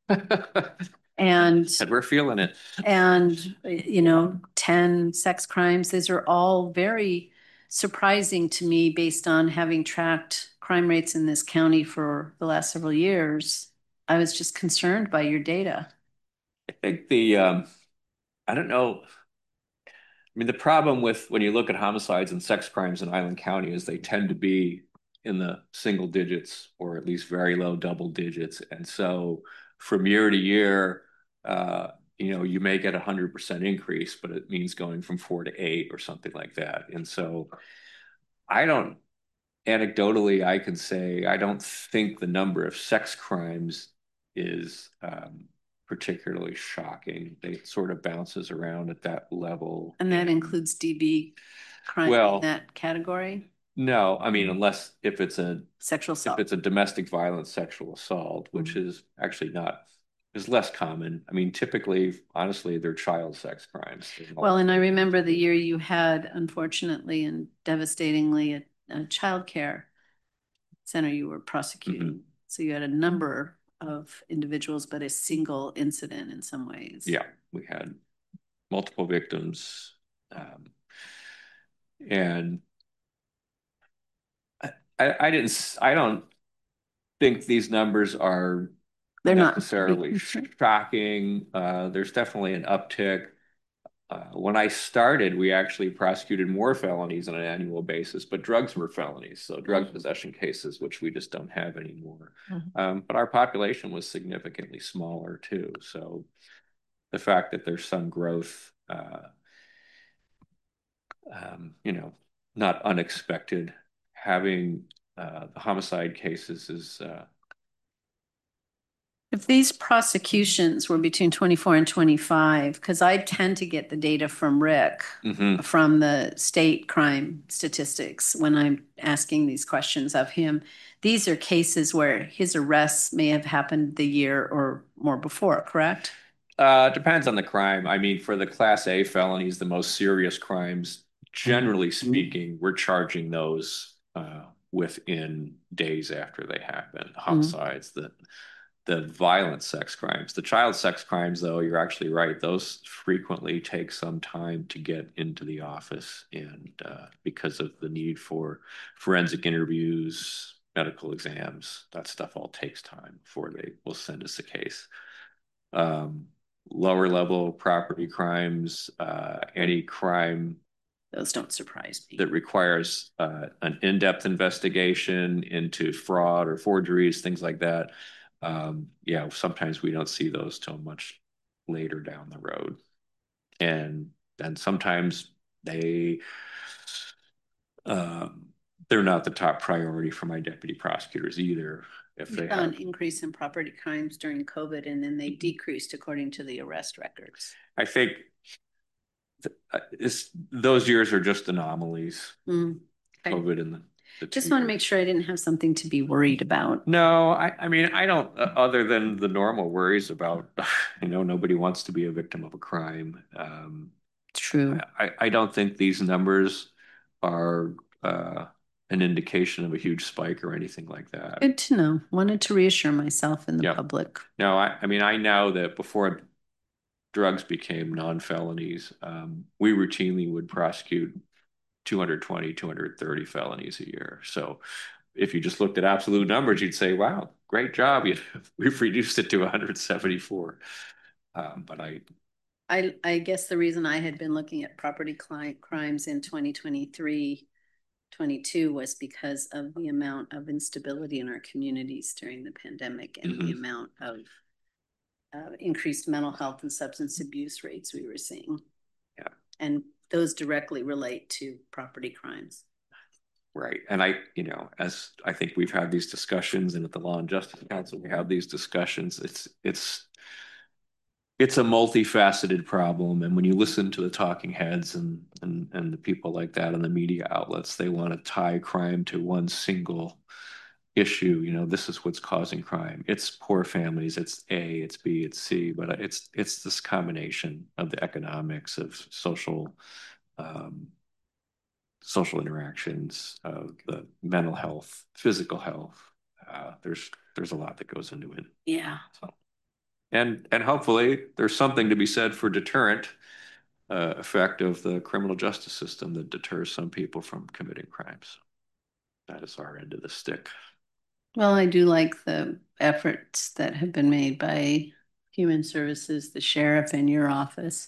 And And we're feeling it. and, you know, ten sex crimes. These are all very surprising to me based on having tracked crime rates in this county for the last several years. I was just concerned by your data. I think the, um, I don't know. I mean, the problem with when you look at homicides and sex crimes in Island County is they tend to be in the single digits or at least very low double digits. And so from year to year, uh, you know, you may get a hundred percent increase, but it means going from four to eight or something like that. And so I don't, anecdotally, I can say, I don't think the number of sex crimes is um, particularly shocking. They sort of bounces around at that level. And that includes D B crime Well, in that category? No, I mean, unless if it's a Sexual if assault. it's a domestic violence sexual assault, which Mhm. is actually not is less common. I mean, typically, honestly, they're child sex crimes. Well, and I remember the year you had, unfortunately and devastatingly, a, a childcare center you were prosecuting. Mhm. So you had a number of individuals, but a single incident in some ways. Yeah, we had multiple victims, um, and I, I didn't. I don't think these numbers are They're not necessarily shocking. Uh, there's definitely an uptick. Uh, when I started, we actually prosecuted more felonies on an annual basis, but drugs were felonies. So drug possession cases, which we just don't have anymore. Mhm. Um, but our population was significantly smaller too. So the fact that there's some growth, uh, um, you know, not unexpected. Having uh, the homicide cases is uh, If these prosecutions were between twenty-four and twenty-five, because I tend to get the data from Rick, mhm. from the state crime statistics when I'm asking these questions of him. These are cases where his arrests may have happened the year or more before, correct? Uh, depends on the crime. I mean, for the class A felonies, the most serious crimes, generally speaking, we're charging those uh, within days after they happen. Homicides, the the violent sex crimes, the child sex crimes, though, you're actually right. Those frequently take some time to get into the office, and uh, because of the need for forensic interviews, medical exams, that stuff all takes time before they will send us a case. Um, lower level property crimes, uh, any crime Those don't surprise me. that requires uh, an in-depth investigation into fraud or forgeries, things like that. Um, yeah, sometimes we don't see those till much later down the road. And then sometimes they um, they're not the top priority for my deputy prosecutors either. If We they saw have an increase in property crimes during COVID, and then they decreased according to the arrest records. I think th- uh, it's, those years are just anomalies. Mm, okay. COVID and the, the Just two want to years. make sure I didn't have something to be worried about. No, I, I mean, I don't, uh, other than the normal worries about, you know, nobody wants to be a victim of a crime. Um, True. I, I don't think these numbers are uh, an indication of a huge spike or anything like that. Good to know. Wanted to reassure myself and the Yeah. public. No, I, I mean, I know that before drugs became non-felonies, um, we routinely would prosecute two hundred twenty, two hundred thirty felonies a year. So if you just looked at absolute numbers, you'd say, wow, great job. You, we've reduced it to one hundred seventy-four. Um, but I, I, I guess the reason I had been looking at property client crimes in twenty twenty-three, twenty-two was because of the amount of instability in our communities during the pandemic and the Mhm. amount of uh, increased mental health and substance abuse rates we were seeing. Yeah. And those directly relate to property crimes. right. And I, you know, as I think we've had these discussions and at the Law and Justice Council, we have these discussions. It's, it's, it's a multifaceted problem. And when you listen to the talking heads and, and, and the people like that in the media outlets, they want to tie crime to one single issue. You know, this is what's causing crime. It's poor families. It's A, it's B, it's C, but it's, it's this combination of the economics of social, um, social interactions, uh, the mental health, physical health. Uh, there's there's a lot that goes into it. Yeah. So, and and hopefully there's something to be said for deterrent uh, effect of the criminal justice system that deters some people from committing crimes. That is our end of the stick. Well, I do like the efforts that have been made by Human Services, the sheriff, and your office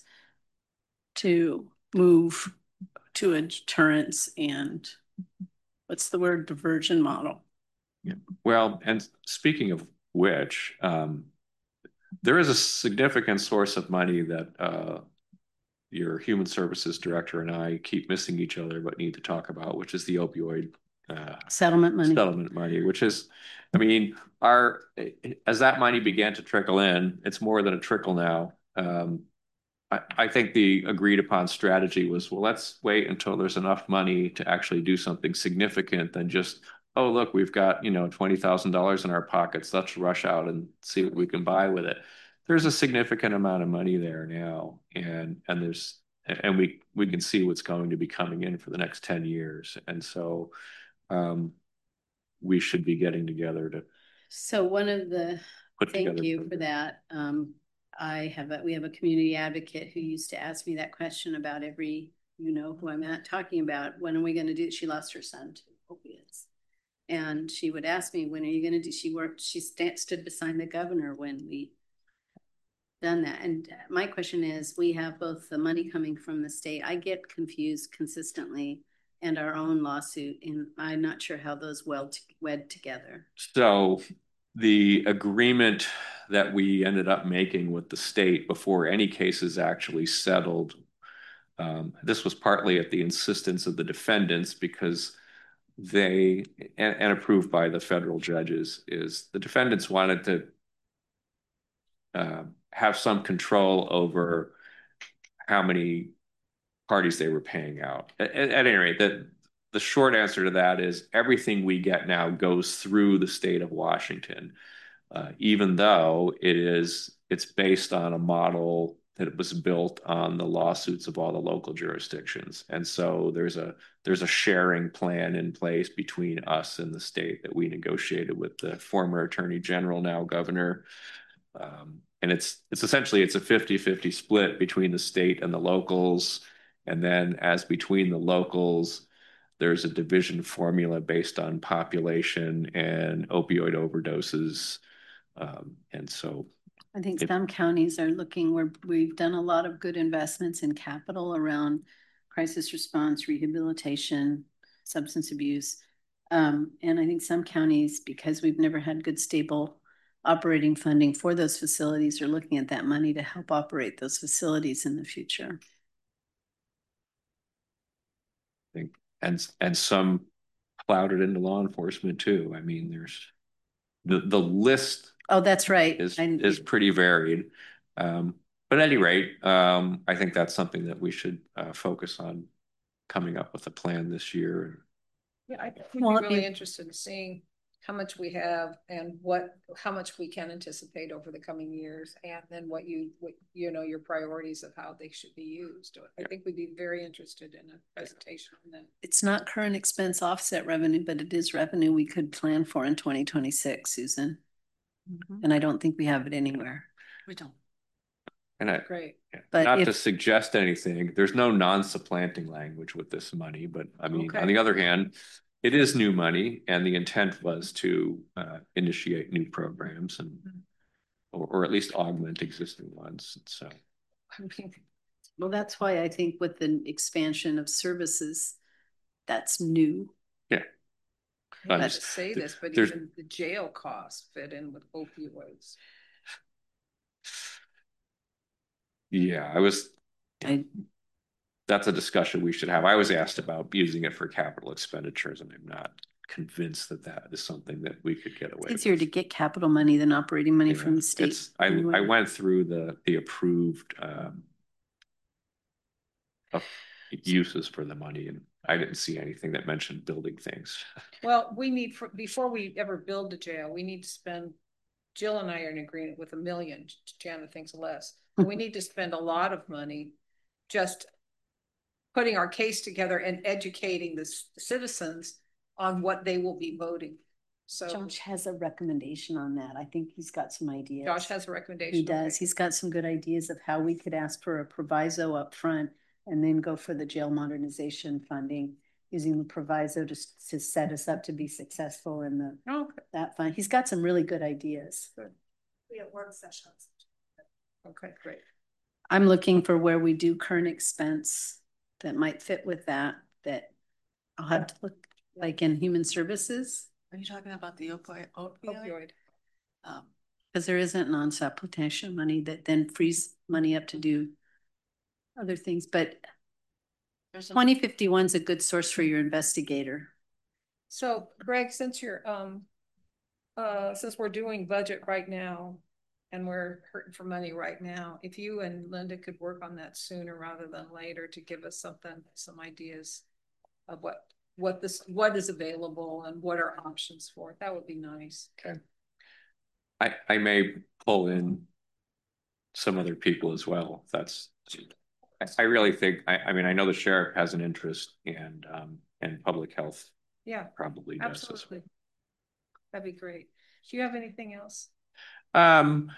to move to a deterrence and what's the word, diversion model. Yeah. Well, and speaking of which, um, there is a significant source of money that uh, your Human Services Director and I keep missing each other, but need to talk about, which is the opioid uh, settlement money. Settlement money, which is, I mean, our as that money began to trickle in, it's more than a trickle now. Um, I, I think the agreed upon strategy was, well, let's wait until there's enough money to actually do something significant than just, oh, look, we've got, you know, twenty thousand dollars in our pockets. Let's rush out and see what we can buy with it. There's a significant amount of money there now. And, and there's, and we, we can see what's going to be coming in for the next ten years. And so, um, we should be getting together to. So one of the, put thank you for that. Um, I have a, we have a community advocate who used to ask me that question about every, you know, who I'm at talking about, when are we going to do, she lost her son to opiates. And she would ask me, when are you going to do, she worked, she st stood beside the governor when we done that. And my question is, we have both the money coming from the state. I get confused consistently, and our own lawsuit, and I'm not sure how those weld, wed together. So the agreement that we ended up making with the state before any cases actually settled, um, this was partly at the insistence of the defendants, because they, and, and approved by the federal judges, is the defendants wanted to uh, have some control over how many parties they were paying out. At, at any rate, that the short answer to that is everything we get now goes through the state of Washington, uh, even though it is it's based on a model that was built on the lawsuits of all the local jurisdictions. And so there's a there's a sharing plan in place between us and the state that we negotiated with the former Attorney General, now Governor. Um, and it's it's essentially it's a fifty fifty split between the state and the locals. And then as between the locals, there's a division formula based on population and opioid overdoses. Um, and so I think it, some counties are looking where we've done a lot of good investments in capital around crisis response, rehabilitation, substance abuse. Um, and I think some counties, because we've never had good, stable operating funding for those facilities, are looking at that money to help operate those facilities in the future. think, and and some plowed it into law enforcement too. I mean, there's the the list. Oh, that's right. Is I, is pretty varied. Um, but at any rate, um, I think that's something that we should uh, focus on coming up with a plan this year. Yeah, I think we'd be really interested in seeing how much we have and what, how much we can anticipate over the coming years, and then what you, what, you know, your priorities of how they should be used. I think we'd be very interested in a presentation on that. It's not current expense offset revenue, but it is revenue we could plan for in twenty twenty-six, Susan. Mm-hmm. And I don't think we have it anywhere. We don't. And I, great, but not if, to suggest anything, there's no non-supplanting language with this money, but I mean, okay. On the other hand, it is new money, and the intent was to uh, initiate new programs and, mm-hmm. or, or at least augment existing ones. So, well, that's why I think with the expansion of services, that's new. Yeah. I hate to say this, but even the jail costs fit in with opioids. Yeah, I was. I, that's a discussion we should have. I was asked about using it for capital expenditures, and I'm not convinced that that is something that we could get away with. It's easier to get capital money than operating money yeah, from the state. It's, I, I went through the the approved um, uses for the money, and I didn't see anything that mentioned building things. Well, we need, for, before we ever build the jail, we need to spend, Jill and I are in agreement with a million. Jana thinks less. We need to spend a lot of money just putting our case together and educating the citizens on what they will be voting. So Josh has a recommendation on that. I think he's got some ideas. Josh has a recommendation. He does. Okay. He's got some good ideas of how we could ask for a proviso up front and then go for the jail modernization funding, using the proviso to, to set us up to be successful in the Oh, okay. that fund. He's got some really good ideas. Good. We have work sessions. Okay, great. I'm looking for where we do current expense that might fit with that, that I'll have to look, like in human services. Are you talking about the opioid? Opioid? Opioid. Um, Because there isn't non-stop potential money that then frees money up to do other things, but there's a- twenty fifty-one is a good source for your investigator. So Greg, since you're, um, uh, since we're doing budget right now and we're hurting for money right now, if you and Linda could work on that sooner rather than later to give us something, some ideas of what, what this, what is available and what are options for it, that would be nice. Okay. I, I may pull in some other people as well. If that's, I, I really think, I, I mean, I know the sheriff has an interest and, um, and public health. Yeah, Probably does. absolutely. That'd be great. Do you have anything else? Um,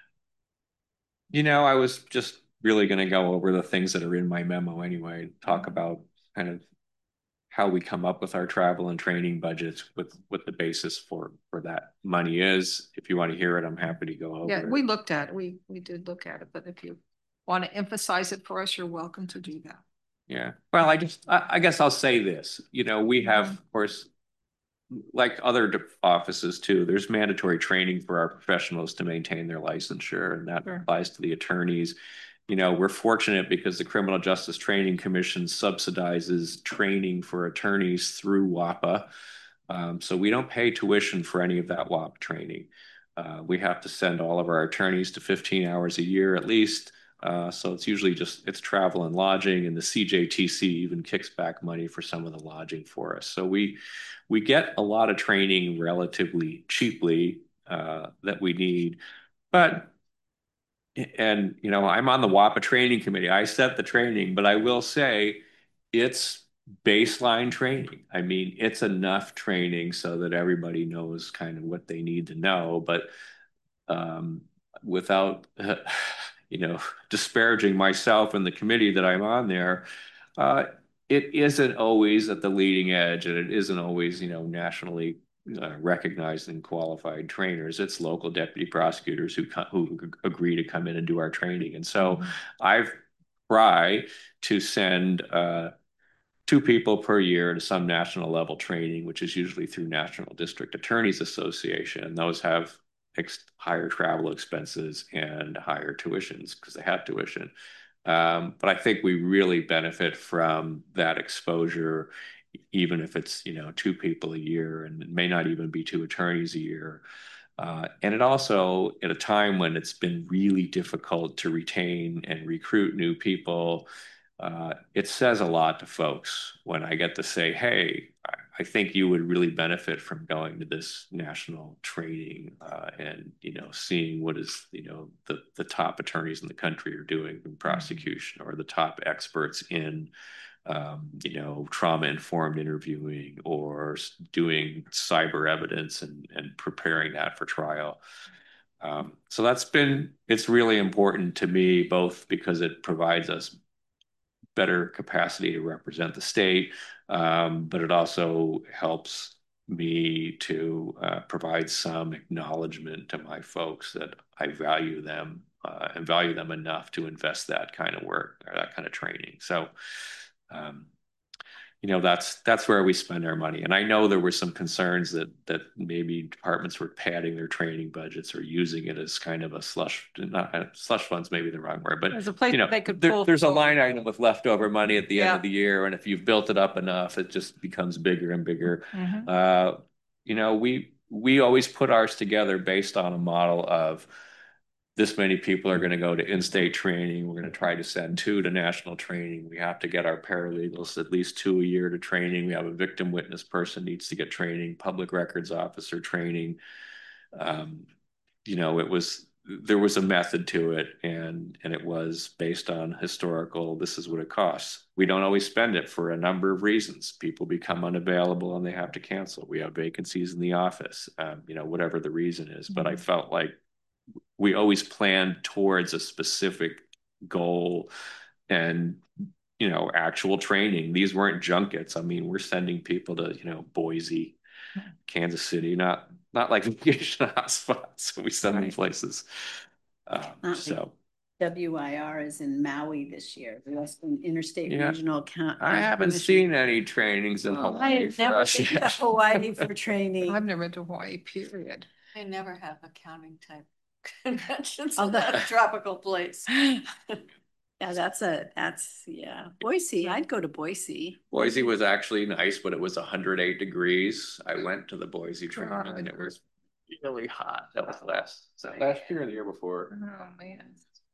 you know, I was just really going to go over the things that are in my memo anyway, talk about kind of how we come up with our travel and training budgets, with what the basis for for that money is. If you want to hear it, I'm happy to go over Yeah, it. we looked at it. We, we did look at it, but if you want to emphasize it for us, you're welcome to do that. Yeah. Well, I just, I, I guess I'll say this, you know, we have, of course, like other offices too, there's mandatory training for our professionals to maintain their licensure, and that Sure. applies to the attorneys. You know, we're fortunate because the Criminal Justice Training Commission subsidizes training for attorneys through WAPA. Um, so we don't pay tuition for any of that WAPA training. Uh, we have to send all of our attorneys to fifteen hours a year at least. Uh, so it's usually just, it's travel and lodging, and the C J T C even kicks back money for some of the lodging for us. So we, we get a lot of training relatively cheaply uh, that we need. But, and, you know, I'm on the WAPA training committee. I set the training, but I will say it's baseline training. I mean, it's enough training so that everybody knows kind of what they need to know, but um, without, uh, you know, disparaging myself and the committee that I'm on there, uh, it isn't always at the leading edge, and it isn't always, you know, nationally uh, recognized and qualified trainers. It's local deputy prosecutors who who agree to come in and do our training. And so mm-hmm. I've tried to send uh, two people per year to some national level training, which is usually through National District Attorneys Association. And those have higher travel expenses and higher tuitions because they have tuition. Um, but I think we really benefit from that exposure, even if it's, you know, two people a year, and it may not even be two attorneys a year. Uh, and it also, at a time when it's been really difficult to retain and recruit new people, uh, it says a lot to folks when I get to say, hey, I think you would really benefit from going to this national training uh, and, you know, seeing what is, you know, the, the top attorneys in the country are doing in prosecution, or the top experts in, um, you know, trauma-informed interviewing, or doing cyber evidence and, and preparing that for trial. Um, so that's been, it's really important to me, both because it provides us better capacity to represent the state, um, but it also helps me to uh, provide some acknowledgement to my folks that I value them uh, and value them enough to invest that kind of work or that kind of training. So, um, you know, that's that's where we spend our money. And I know there were some concerns that that maybe departments were padding their training budgets or using it as kind of a slush, not slush funds, maybe the wrong word, but there's a place you know, they could there, pull there's a from. line item with leftover money at the Yeah. end of the year, and if you've built it up enough, it just becomes bigger and bigger. Mm-hmm. Uh, you know, we we always put ours together based on a model of this many people are going to go to in-state training. We're going to try to send two to national training. We have to get our paralegals at least two a year to training. We have a victim witness person needs to get training, public records officer training. Um, you know, it was there was a method to it, and and it was based on historical, this is what it costs. We don't always spend it for a number of reasons. People become unavailable and they have to cancel. We have vacancies in the office, um, you know, whatever the reason is. But I felt like we always planned towards a specific goal and, you know, actual training. These weren't junkets. I mean, we're sending people to, you know, Boise, Kansas City, not not like vacation hotspots. We send them places. Um, Not so W I R is in Maui this year, the Western Interstate Yeah. Regional Count. I haven't seen any trainings in Oh, I Hawaii have for never us been to yet. Hawaii for training. I've never been to Hawaii, period. I never have accounting type conventions Oh, in that- that tropical place. Yeah, that's a, that's, yeah. Boise, I'd go to Boise. Boise was actually nice, but it was one hundred eight degrees. I went to the Boise training and it was really hot. That was last, so last year or the year before. Oh, man.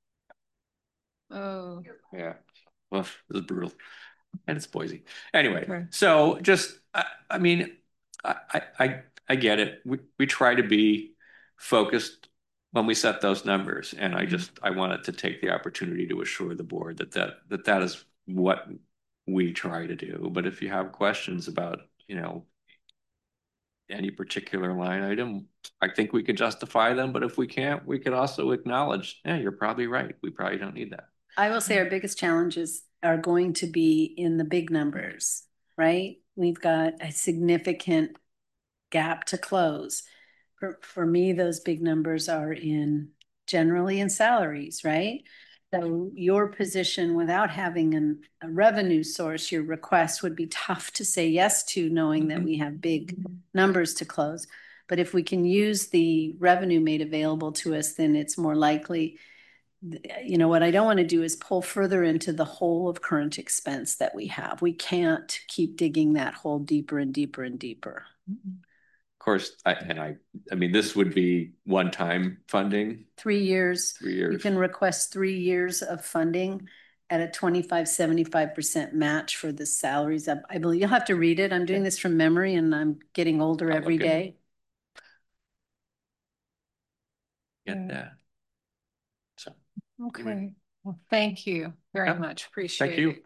Oh. Yeah, well, it was brutal. And it's Boise. Anyway, Okay. so just, I, I mean, I, I, I, I get it. We, we try to be focused when we set those numbers. And I just, I wanted to take the opportunity to assure the board that that, that that is what we try to do. But if you have questions about, you know, any particular line item, I think we can justify them. But if we can't, we could also acknowledge, yeah, you're probably right. We probably don't need that. I will say our biggest challenges are going to be in the big numbers, right? We've got a significant gap to close. For, for me, those big numbers are in generally in salaries, right? So your position without having an, a revenue source, your request would be tough to say yes to, knowing that we have big numbers to close. But if we can use the revenue made available to us, then it's more likely. You know, what I don't want to do is pull further into the hole of current expense that we have. We can't keep digging that hole deeper and deeper and deeper. Of course, I, and I, I mean, this would be one-time funding, Three years. three You years. can request three years of funding at a twenty-five, seventy-five percent match for the salaries. I, I believe you'll have to read it. I'm doing this from memory and I'm getting older I'll every look at day. Get that. So, Okay. Well, thank you very Yeah. much. Appreciate thank you. it.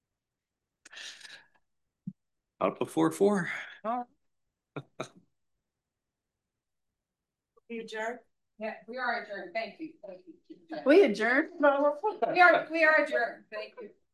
Up before four. All right. You adjourn? Yeah, we are adjourned. Thank you. Thank you. We adjourned? We are, we are adjourned. Thank you.